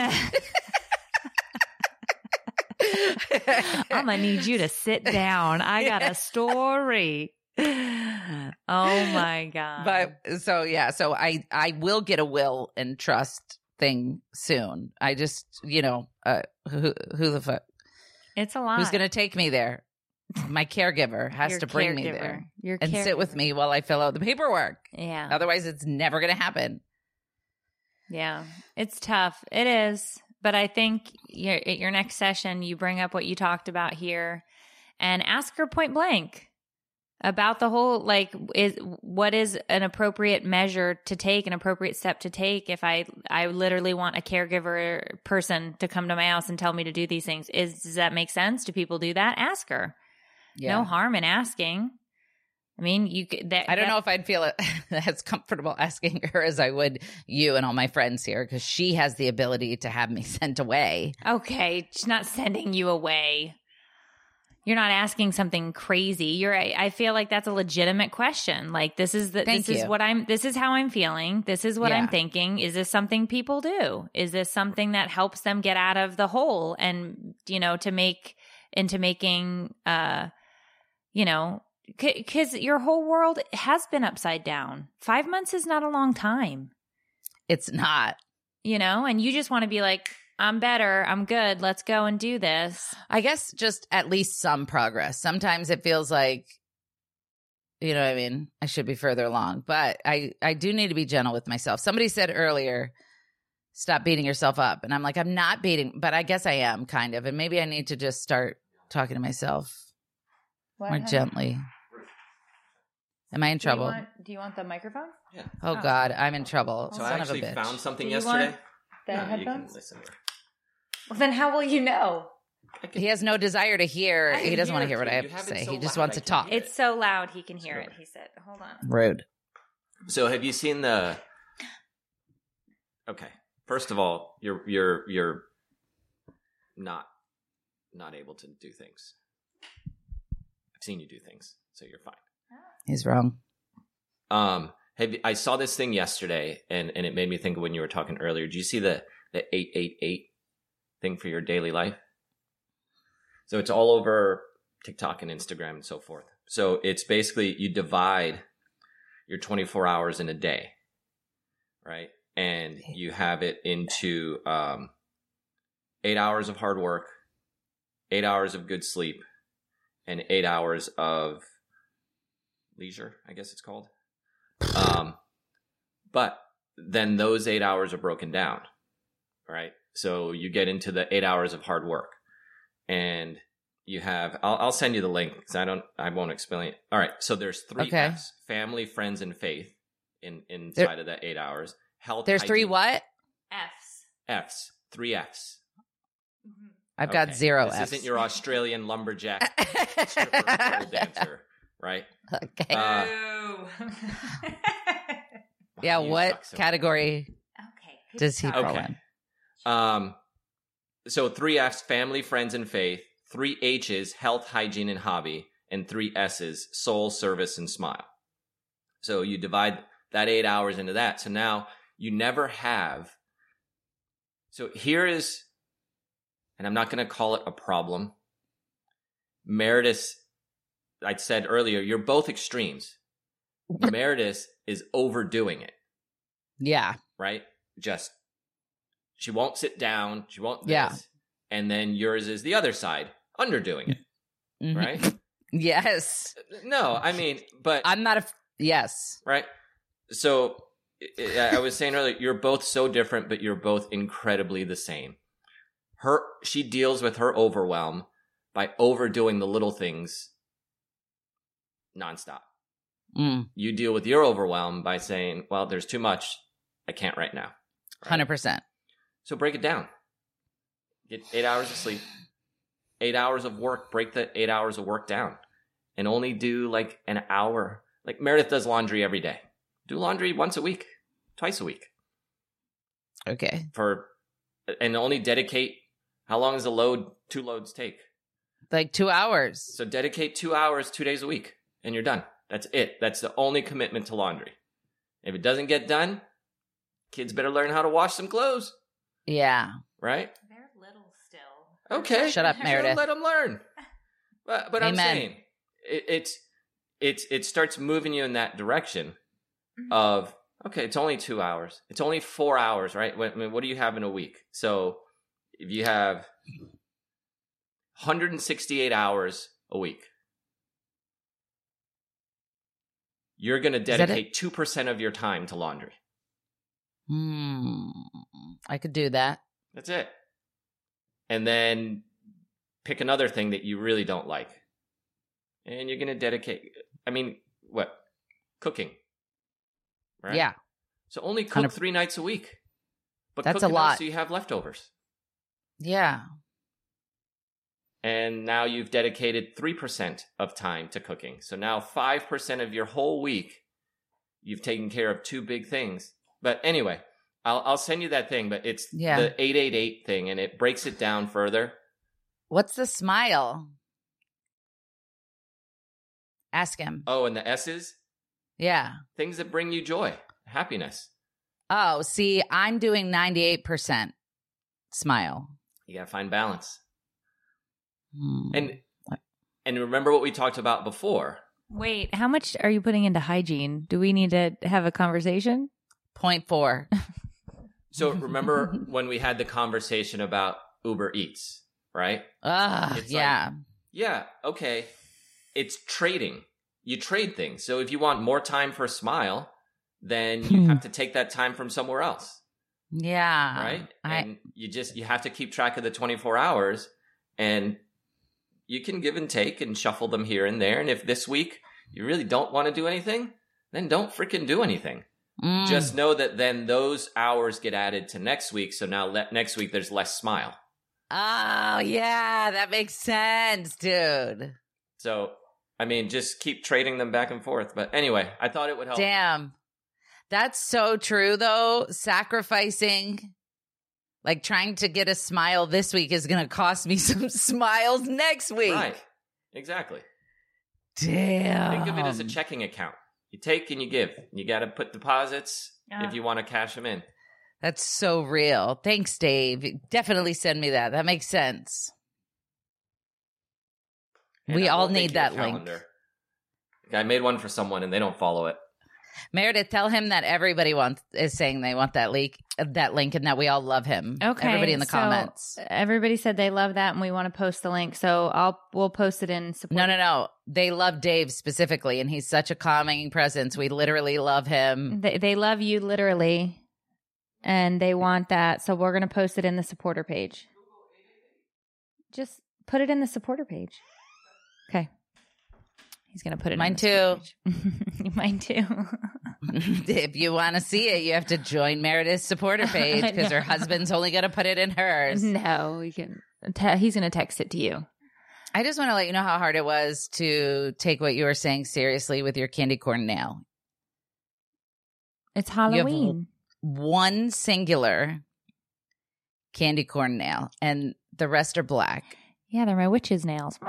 I'm gonna need you to sit down. I got a story. Oh my God. But so yeah, so I I will get a will and trust thing soon. I just, you know, uh who who the fuck It's a lot. who's gonna take me there? My caregiver has Your to bring me caregiver. there Your and sit with caregiver. me while I fill out the paperwork. Yeah. Otherwise, it's never gonna happen. Yeah. It's tough. It is. But I think your, at your next session, you bring up what you talked about here and ask her point blank about the whole, like, is what is an appropriate measure to take, an appropriate step to take if I I literally want a caregiver person to come to my house and tell me to do these things. Is Does that make sense? Do people do that? Ask her. Yeah. No harm in asking. I mean, you. That, I don't that, know if I'd feel as comfortable asking her as I would you and all my friends here, because she has the ability to have me sent away. Okay, she's not sending you away. You're not asking something crazy. You're. I, I feel like that's a legitimate question. Like, this is the. Thank this is you. what I'm. This is how I'm feeling. This is what Yeah. I'm thinking. Is this something people do? Is this something that helps them get out of the hole and, you know, to make into making, uh, you know. Because your whole world has been upside down. Five months is not a long time, It's not. you know? And you just want to be like, I'm better. I'm good. Let's go and do this. I guess just at least some progress. Sometimes it feels like, you know what I mean? I should be further along, but I, I do need to be gentle with myself. Somebody said earlier, stop beating yourself up. And I'm like, I'm not beating, but I guess I am kind of. And maybe I need to just start talking to myself What? more gently. Am I in trouble? Do you, want, do you want the microphone? Yeah. Oh, God, I'm in trouble. So Son I of a actually bitch. found something Do you yesterday. want the No, you can headphones? listen. Well, then how will you know? I can- He has no desire to hear. I He doesn't want to hear hear what it. I have You to have it say. so He just loud, wants I to can't talk. hear it. It's so loud he can hear it, Sorry. he said. Hold on. Rude. So have you seen the? Okay. First of all, you're you're you're not not able to do things. I've seen you do things, so you're fine. He's wrong. Um, have you- I saw this thing yesterday, and and it made me think of when you were talking earlier. Did you see the the eight eight eight thing for your daily life? So it's all over TikTok and Instagram and so forth. So it's basically you divide your twenty-four hours in a day, right? And you have it into um, eight hours of hard work, eight hours of good sleep, and eight hours of leisure, I guess it's called. Um, but then those eight hours are broken down, right? So you get into the eight hours of hard work, and you have. I'll, I'll send you the link because I don't. I won't explain it. All right. So there's three Okay. F's: family, friends, and faith. In inside There- of that eight hours, health. There's three hygiene- what? F's. F's. Three F's. I've got Okay. zero This F's. isn't your Australian lumberjack stripper pole dancer, right? Okay. Uh, yeah, You what suck so category Okay. does he Sorry. fall Okay. in? Um, so three F's: family, friends, and faith. Three H's: health, hygiene, and hobby. And three S's: soul, service, and smile. So you divide that eight hours into that. So now you never have. So here is, and I'm not going to call it a problem. Meredith, I said earlier, you're both extremes. Meredith is overdoing it. Yeah. Right? Just, she won't sit down. She won't this. Yeah. And then yours is the other side, underdoing it. Mhm. Right? Yes. No, I mean, but. I'm not a, f- yes. Right? So I I was saying earlier, you're both so different, but you're both incredibly the same. Her, she deals with her overwhelm by overdoing the little things nonstop. Mm, You deal with your overwhelm by saying, well, there's too much. I can't right now. one hundred percent. So break it down. Get eight hours of sleep, eight hours of work, break the eight hours of work down and only do like an hour. Like Meredith does laundry every day. Do laundry once a week, twice a week. Okay. For, and only dedicate, how long does a load, two loads take? Like two hours. So dedicate two hours, two days a week, and you're done. That's it. That's the only commitment to laundry. If it doesn't get done, kids better learn how to wash some clothes, Yeah. right? They're little still. Okay. Shut up, So Meredith. let them learn. But, but I'm Amen. saying, it, it's, it's, it starts moving you in that direction of, okay, it's only two hours. It's only four hours, right? I mean, what do you have in a week? So if you have one hundred sixty-eight hours a week, you're going to that dedicate two percent of your time to laundry. Hmm. I could do that. That's it. And then pick another thing that you really don't like. And you're going to dedicate, I mean, what? Cooking. Right? Yeah. So only cook one hundred three nights a week. But That's cook a enough lot. so you have leftovers. Yeah. And now you've dedicated three percent of time to cooking. So now five percent of your whole week, you've taken care of two big things. But anyway, I'll I'll send you that thing, but it's Yeah. the eight eight eight thing, and it breaks it down further. What's the smile? Ask him. Oh, and the S's? Yeah. Things that bring you joy, happiness. Oh, see, I'm doing ninety-eight percent smile. You got to find balance. Hmm. And and remember what we talked about before. Wait, how much are you putting into hygiene? Do we need to have a conversation? Point four. So remember when we had the conversation about Uber Eats, right? Ah, It's yeah. Yeah, okay. It's trading. You trade things. So if you want more time for a smile, then you have to take that time from somewhere else, yeah. right? I, And you just you have to keep track of the twenty-four hours, and you can give and take and shuffle them here and there. And if this week you really don't want to do anything, then don't freaking do anything. mm, Just know that then those hours get added to next week. So now le- next week there's less smile. oh, yeah. That makes sense, dude. So, I mean, just keep trading them back and forth. But anyway, I thought it would help. Damn. That's so true, though. Sacrificing, like trying to get a smile this week is going to cost me some smiles next week. Right. Exactly. Damn. Think of it as a checking account. You take and you give. You got to put deposits Yeah. if you want to cash them in. That's so real. Thanks, Dave. Definitely send me that. That makes sense. And We I all will make need you a that link. calendar. I made one for someone and they don't follow it. Meredith, tell him that everybody wants is saying they want that link, that link, and that we all love him. Okay. Everybody in the so comments. Everybody said they love that and we want to post the link. So I'll we'll post it in support. No, no, no. They love Dave specifically, and he's such a calming presence. We literally love him. They, they love you literally, and they want that. So we're going to post it in the supporter page. Just put it in the supporter page. Okay. He's going to put it Mine in the too. supporter page. Mine too. If you want to see it, you have to join Meredith's supporter page because her No. husband's only going to put it in hers. No, we can. Te- he's going to text it to you. I just want to let you know how hard it was to take what you were saying seriously with your candy corn nail. It's have Halloween. One singular candy corn nail, and the rest are black. Yeah, they're my witch's nails.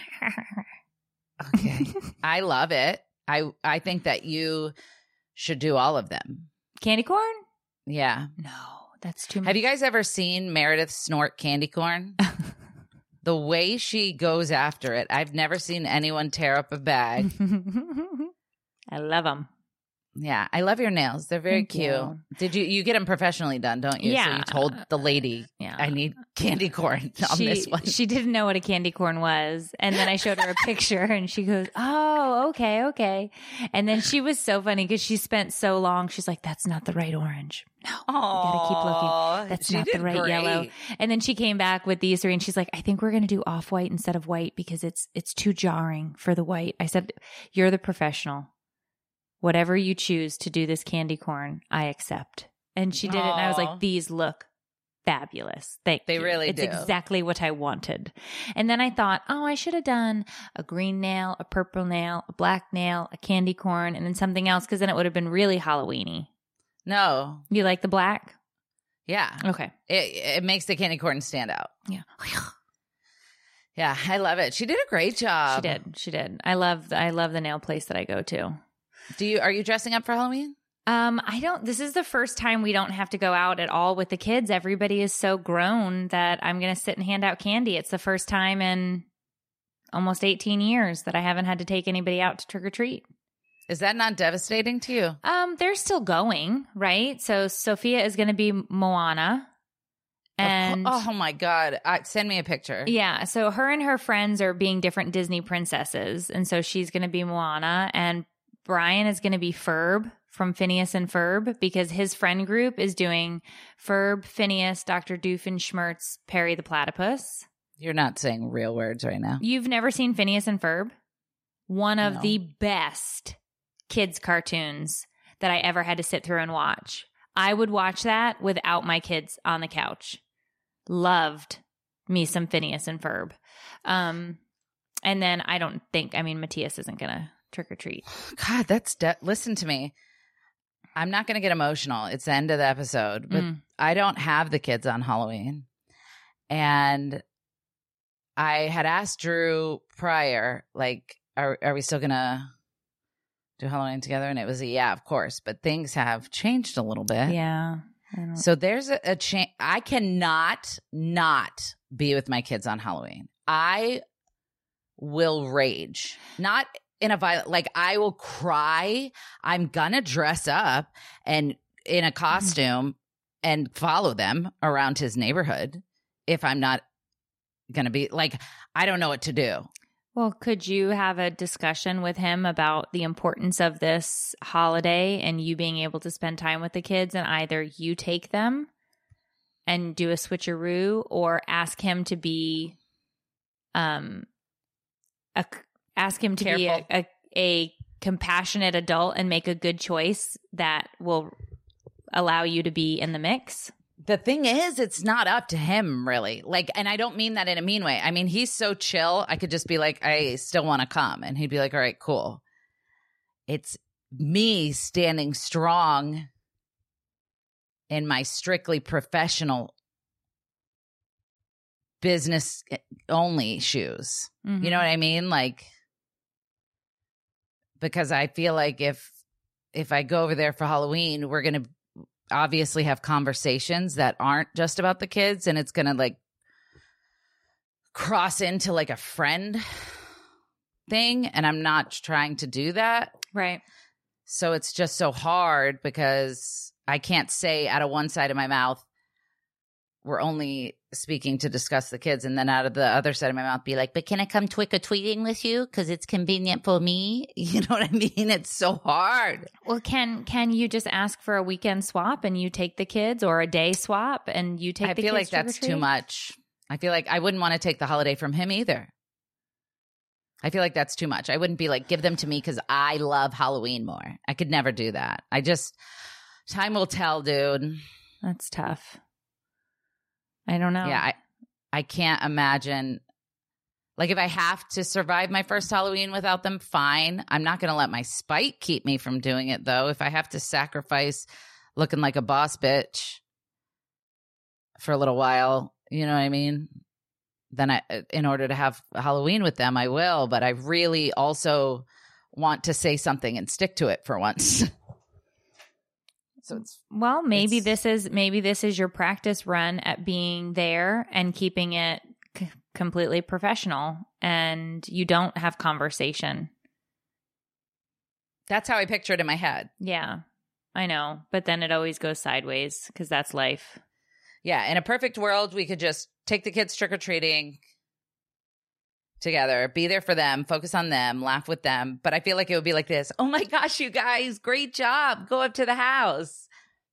Okay. I love it. I I think that you should do all of them. Candy corn? Yeah. No, that's too much. Have you guys ever seen Meredith snort candy corn? The way she goes after it, I've never seen anyone tear up a bag. I love them. Yeah, I love your nails. They're very Thank cute. you. Did you you get them professionally done, don't you? So Yeah. you told the lady, Yeah. I need candy corn on she, this one. She didn't know what a candy corn was. And then I showed her a picture and she goes, oh, okay, okay. And then she was so funny because she spent so long. She's like, that's not the right orange. No, we got to keep looking. That's she not the did right great. yellow. And then she came back with these three and she's like, I think we're going to do off-white instead of white because it's it's too jarring for the white. I said, you're the professional. Whatever you choose to do this candy corn, I accept. And she did it. And I was Aw. like, these look fabulous. Thank They you. really it's do. exactly what I wanted. And then I thought, oh, I should have done a green nail, a purple nail, a black nail, a candy corn, and then something else because then it would have been really Halloween-y. No. You like the black? Yeah. Okay. It, it makes the candy corn stand out. Yeah. Yeah, I love it. She did a great job. She did. She did. I love I love the nail place that I go to. Do you are you dressing up for Halloween? Um, I don't this is the first time we don't have to go out at all with the kids. Everybody is so grown that I'm gonna sit and hand out candy. It's the first time in almost eighteen years that I haven't had to take anybody out to trick or treat. Is that not devastating to you? Um, they're still going, right? So Sophia is gonna be Moana. And oh, oh my God. Uh, send me a picture. yeah, so her and her friends are being different Disney princesses. And so she's going to be Moana and Brian is going to be Ferb from Phineas and Ferb because his friend group is doing Ferb, Phineas, Doctor Doofenshmirtz, Perry the Platypus. You're not saying real words right now. You've never seen Phineas and Ferb? One of No. the best kids cartoons that I ever had to sit through and watch. I would watch that without my kids on the couch. Loved me some Phineas and Ferb. Um, and then I don't think, I mean, Matthias isn't going to trick or treat. God, that's de- listen to me. I'm not going to get emotional. It's the end of the episode, but Mm. I don't have the kids on Halloween. And I had asked Drew prior, like, are are we still going to do Halloween together? And it was a yeah, of course. But things have changed a little bit. Yeah. I don't- So there's a, a chance. I cannot not be with my kids on Halloween. I will rage. Not in a violent, like I will cry. I'm gonna dress up and in a costume and follow them around his neighborhood if I'm not gonna be like, I don't know what to do. Well, could you have a discussion with him about the importance of this holiday and you being able to spend time with the kids and either you take them and do a switcheroo or ask him to be um a, ask him to Careful. be a, a, a compassionate adult and make a good choice that will allow you to be in the mix? The thing is, it's not up to him, really. Like, and I don't mean that in a mean way. I mean, he's so chill. I could just be like, I still want to come. And he'd be like, all right, cool. It's me standing strong in my strictly professional business only shoes. Mm-hmm. You know what I mean? Like, because I feel like if, if I go over there for Halloween, we're going to obviously have conversations that aren't just about the kids, and it's gonna like cross into like a friend thing, and I'm not trying to do that. Right. So it's just so hard because I can't say out of one side of my mouth we're only speaking to discuss the kids, and then out of the other side of my mouth be like, but can I come trick-or-treating with you because it's convenient for me? You know what I mean? It's so hard. Well, can can you just ask for a weekend swap and you take the kids, or a day swap and you take I the feel kids? like that's too trick-or-treating? much. I feel like I wouldn't want to take the holiday from him either. I feel like that's too much. I wouldn't be like, give them to me because I love Halloween more. I could never do that. I just, time will tell, dude. That's tough. I don't know. Yeah, I, I can't imagine. Like, if I have to survive my first Halloween without them, fine. I'm not going to let my spite keep me from doing it, though. If I have to sacrifice looking like a boss bitch for a little while, you know what I mean? Then I, in order to have Halloween with them, I will. But I really also want to say something and stick to it for once. So it's Well, maybe It's- this is maybe this is your practice run at being there and keeping it c- completely professional, and you don't have conversation. That's how I picture it in my head. Yeah, I know. But then it always goes sideways because that's life. Yeah. In a perfect world, we could just take the kids trick-or-treating together, be there for them, focus on them, laugh with them. But I feel like it would be like this. Oh my gosh, you guys, great job. Go up to the house.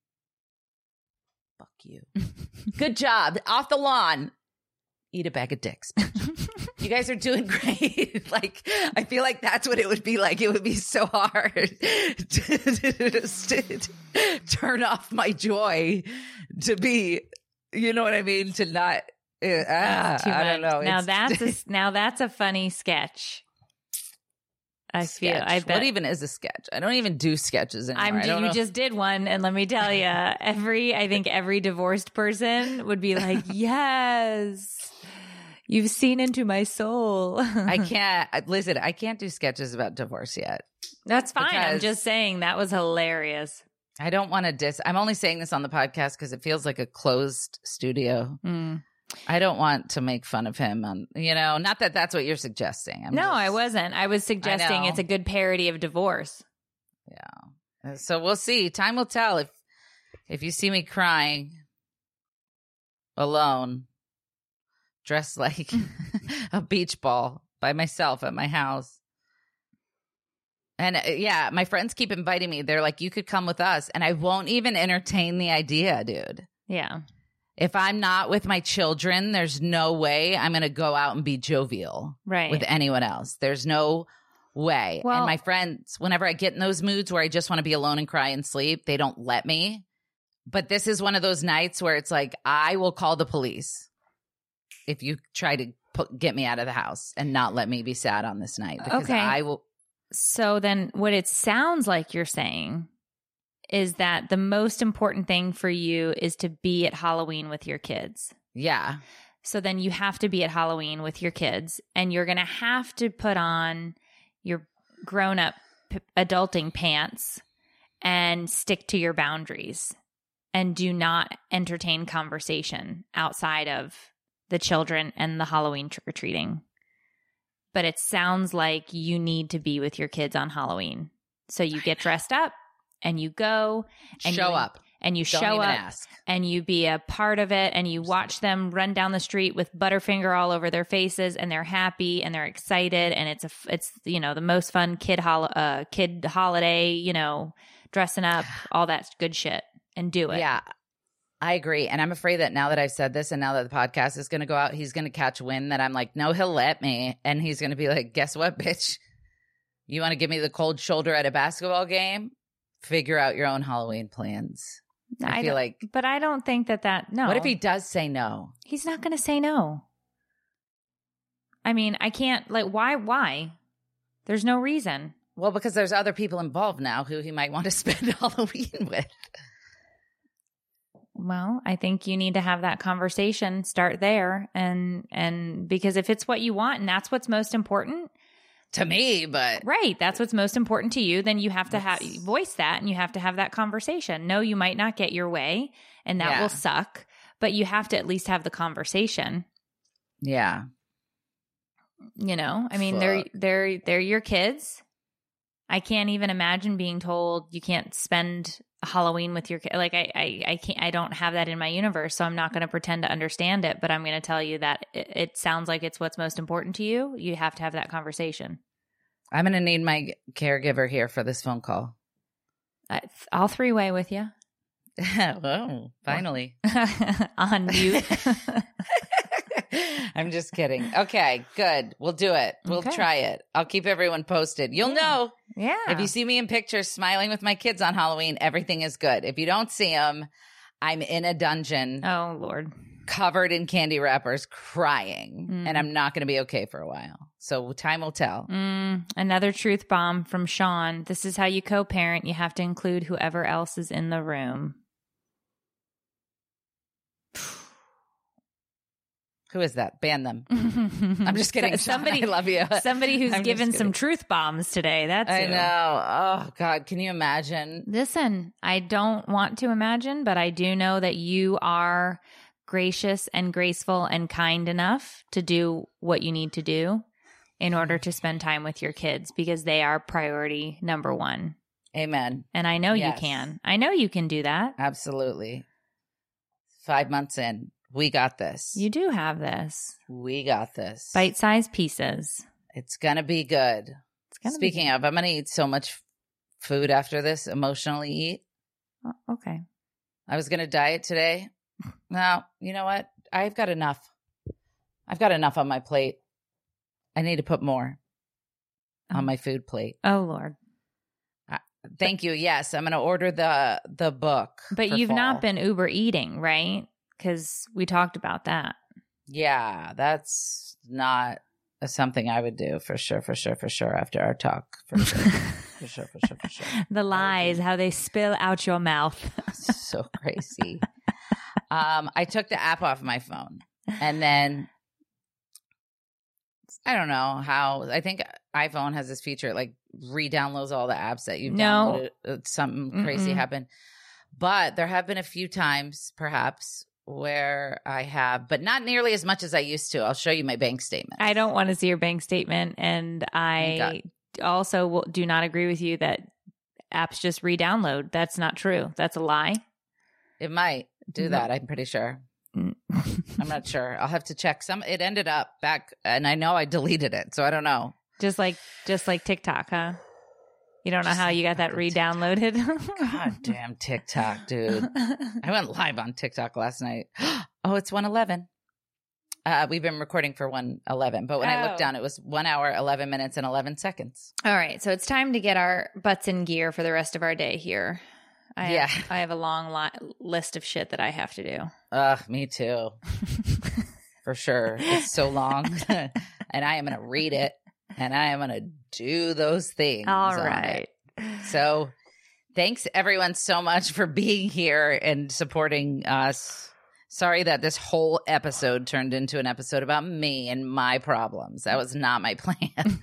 Fuck you. Good job. Off the lawn. Eat a bag of dicks. You guys are doing great. Like, I feel like that's what it would be like. It would be so hard to, just to turn off my joy to be, you know what I mean? To not, uh, ah, I don't know. Now It's- that's a, now that's a funny sketch. I feel. sketch. I bet. What even is a sketch? I don't even do sketches anymore. I'm. I don't You know. just did one, and let me tell you, every. I think every divorced person would be like, "Yes, you've seen into my soul." I can't listen. I can't do sketches about divorce yet. That's fine. I'm because- just saying that was hilarious. I don't want to dis. I'm only saying this on the podcast because it feels like a closed studio. Mm. I don't want to make fun of him. On you know, not that that's what you're suggesting. I'm No, just- I wasn't. I was suggesting know. it's a good parody of divorce. Yeah. So we'll see. Time will tell if if you see me crying alone, dressed like a beach ball by myself at my house. And uh, yeah, my friends keep inviting me. They're like, you could come with us. And I won't even entertain the idea, dude. Yeah. If I'm not with my children, there's no way I'm going to go out and be jovial Right. with anyone else. There's no way. Well- and my friends, whenever I get in those moods where I just want to be alone and cry and sleep, they don't let me. But this is one of those nights where it's like, I will call the police if you try to put, get me out of the house and not let me be sad on this night. Because Okay. I will. So then what it sounds like you're saying is that the most important thing for you is to be at Halloween with your kids. Yeah. So then you have to be at Halloween with your kids, and you're going to have to put on your grown-up p- adulting pants and stick to your boundaries and do not entertain conversation outside of the children and the Halloween trick-or-treating. But it sounds like you need to be with your kids on Halloween. So you get dressed up and you go and Show you, up. and you Don't show even up ask. and you be a part of it and you watch them run down the street with Butterfinger all over their faces and they're happy and they're excited and it's a it's you know the most fun kid hol- uh, kid holiday, you know, dressing up, all that good shit, and do it. Yeah. I agree. And I'm afraid that now that I've said this and now that the podcast is going to go out, he's going to catch wind that I'm like, no, he'll let me. And he's going to be like, guess what, bitch? You want to give me the cold shoulder at a basketball game? Figure out your own Halloween plans. I, feel don't- like, but I don't think that that no. what if he does say no? He's not going to say no. I mean, I can't like why why? There's no reason. Well, because there's other people involved now who he might want to spend Halloween with. Well, I think you need to have that conversation, start there and and because if it's what you want and that's what's most important, To me, but right, that's what's most important to you, then you have to have That's- voice that and you have to have that conversation. No, you might not get your way and that Yeah. will suck, but you have to at least have the conversation. yeah. You know, I mean, they're Fuck. they're they're your kids. I can't even imagine being told you can't spend Halloween with your kid. Like I, I, I can't. I don't have that in my universe, so I'm not going to pretend to understand it. But I'm going to tell you that it, it sounds like it's what's most important to you. You have to have that conversation. I'm going to need my caregiver here for this phone call. I, I'll three way with you Oh, finally. on mute. I'm just kidding. Okay, good. We'll do it. We'll Okay. try it. I'll keep everyone posted. You'll Yeah. know. Yeah. If you see me in pictures smiling with my kids on Halloween, everything is good. If you don't see them, I'm in a dungeon oh Lord. covered in candy wrappers crying, Mm. and I'm not going to be okay for a while. So time will tell. Mm, another truth bomb from Sean. This is how you co-parent. You have to include whoever else is in the room. Who is that? Ban them. I'm just kidding. Sean, Somebody, I love you. somebody who's I'm just given some kidding. truth bombs today. That's I who. know. Oh, God. Can you imagine? Listen, I don't want to imagine, but I do know that you are gracious and graceful and kind enough to do what you need to do. in order to spend time with your kids because they are priority number one. Amen. And I know Yes. you can. I know you can do that. Absolutely. Five months in, we got this. You do have this. We got this. Bite-sized pieces. It's going to be good. It's gonna Speaking be- of, I'm going to eat so much food after this, emotionally eat. Oh, okay. I was going to diet today. No, you know what? I've got enough. I've got enough on my plate. I need to put more Oh. on my food plate. Oh, Lord. Thank you. Yes, I'm going to order the the book. But for you've fall. not been Uber eating, right? Because we talked about that. Yeah, that's not something I would do for sure, for sure, for sure after our talk. For sure, for sure, for sure, for sure. The lies, how they spill out your mouth. So crazy. um, I took the app off my phone and then I don't know how. I think iPhone has this feature, like re-downloads all the apps that you've No. downloaded. Uh, Something crazy Mm-mm. happened. But there have been a few times, perhaps, where I have, but not nearly as much as I used to. I'll show you my bank statement. I don't want to see your bank statement. And I also will, do not agree with you that apps just re-download. That's not true. That's a lie. It might do No. that, I'm pretty sure. Mm. I'm not sure. I'll have to check. Some it ended up back, and I know I deleted it, so I don't know. Just like just like TikTok, huh? You don't know Just how like you got that fucking re-downloaded? God damn TikTok, dude. I went live on TikTok last night. Oh, it's one eleven. Uh, we've been recording for one eleven, but when I Oh. looked down, it was one hour, eleven minutes, and eleven seconds. All right, so it's time to get our butts in gear for the rest of our day here. I Yeah. have, I have a long li- list of shit that I have to do. Ugh, me too. For sure. It's so long. And I am going to read it, and I am going to do those things. All on right. it. So thanks, everyone, so much for being here and supporting us. Sorry that this whole episode turned into an episode about me and my problems. That was not my plan.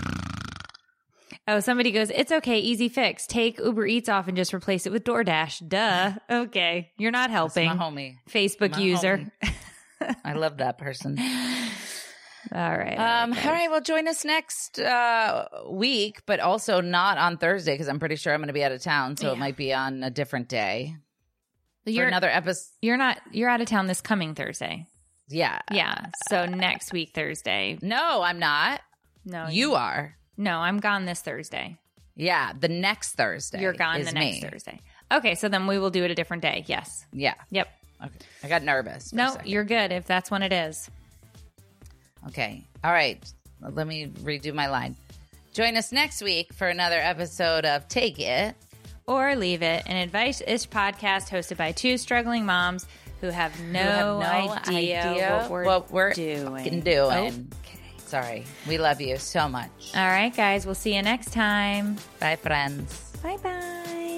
Oh, somebody goes, it's okay, easy fix. Take Uber Eats off and just replace it with DoorDash. Duh. Okay. You're not That's helping. my homie. Facebook My user. I love that person. All right. Um, okay. all right, well, join us next uh, week, but also not on Thursday because I'm pretty sure I'm going to be out of town, so it Yeah. might be on a different day for You're, another episode. you're not, you're out of town this coming Thursday. Yeah, Yeah. So next week, Thursday. No, I'm not. No, You are. No, I'm gone this Thursday. Yeah, the next Thursday. You're gone is the next me. Thursday. Okay. So then we will do it a different day. Yes. Yeah. Yep. Okay. I got nervous. for a No, second. you're good if that's when it is. Okay. All right. Let me redo my line. Join us next week for another episode of Take It. Or Leave It, an advice-ish podcast hosted by two struggling moms who have no, Who have no idea, idea what we're, what we're doing. fucking doing. Okay. Sorry. We love you so much. All right, guys. We'll see you next time. Bye, friends. Bye-bye.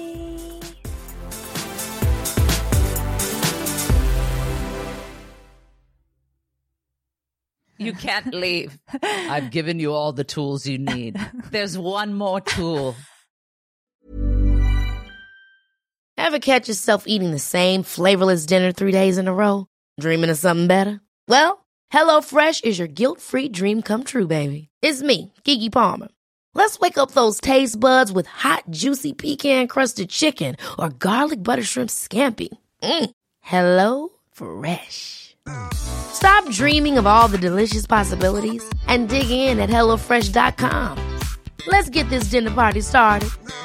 You can't leave. I've given you all the tools you need. There's one more tool. Ever catch yourself eating the same flavorless dinner three days in a row? Dreaming of something better? Well, HelloFresh is your guilt-free dream come true, baby. It's me, Keke Palmer. Let's wake up those taste buds with hot, juicy pecan-crusted chicken or garlic butter shrimp scampi. Mm. Hello Fresh. Stop dreaming of all the delicious possibilities and dig in at hello fresh dot com. Let's get this dinner party started.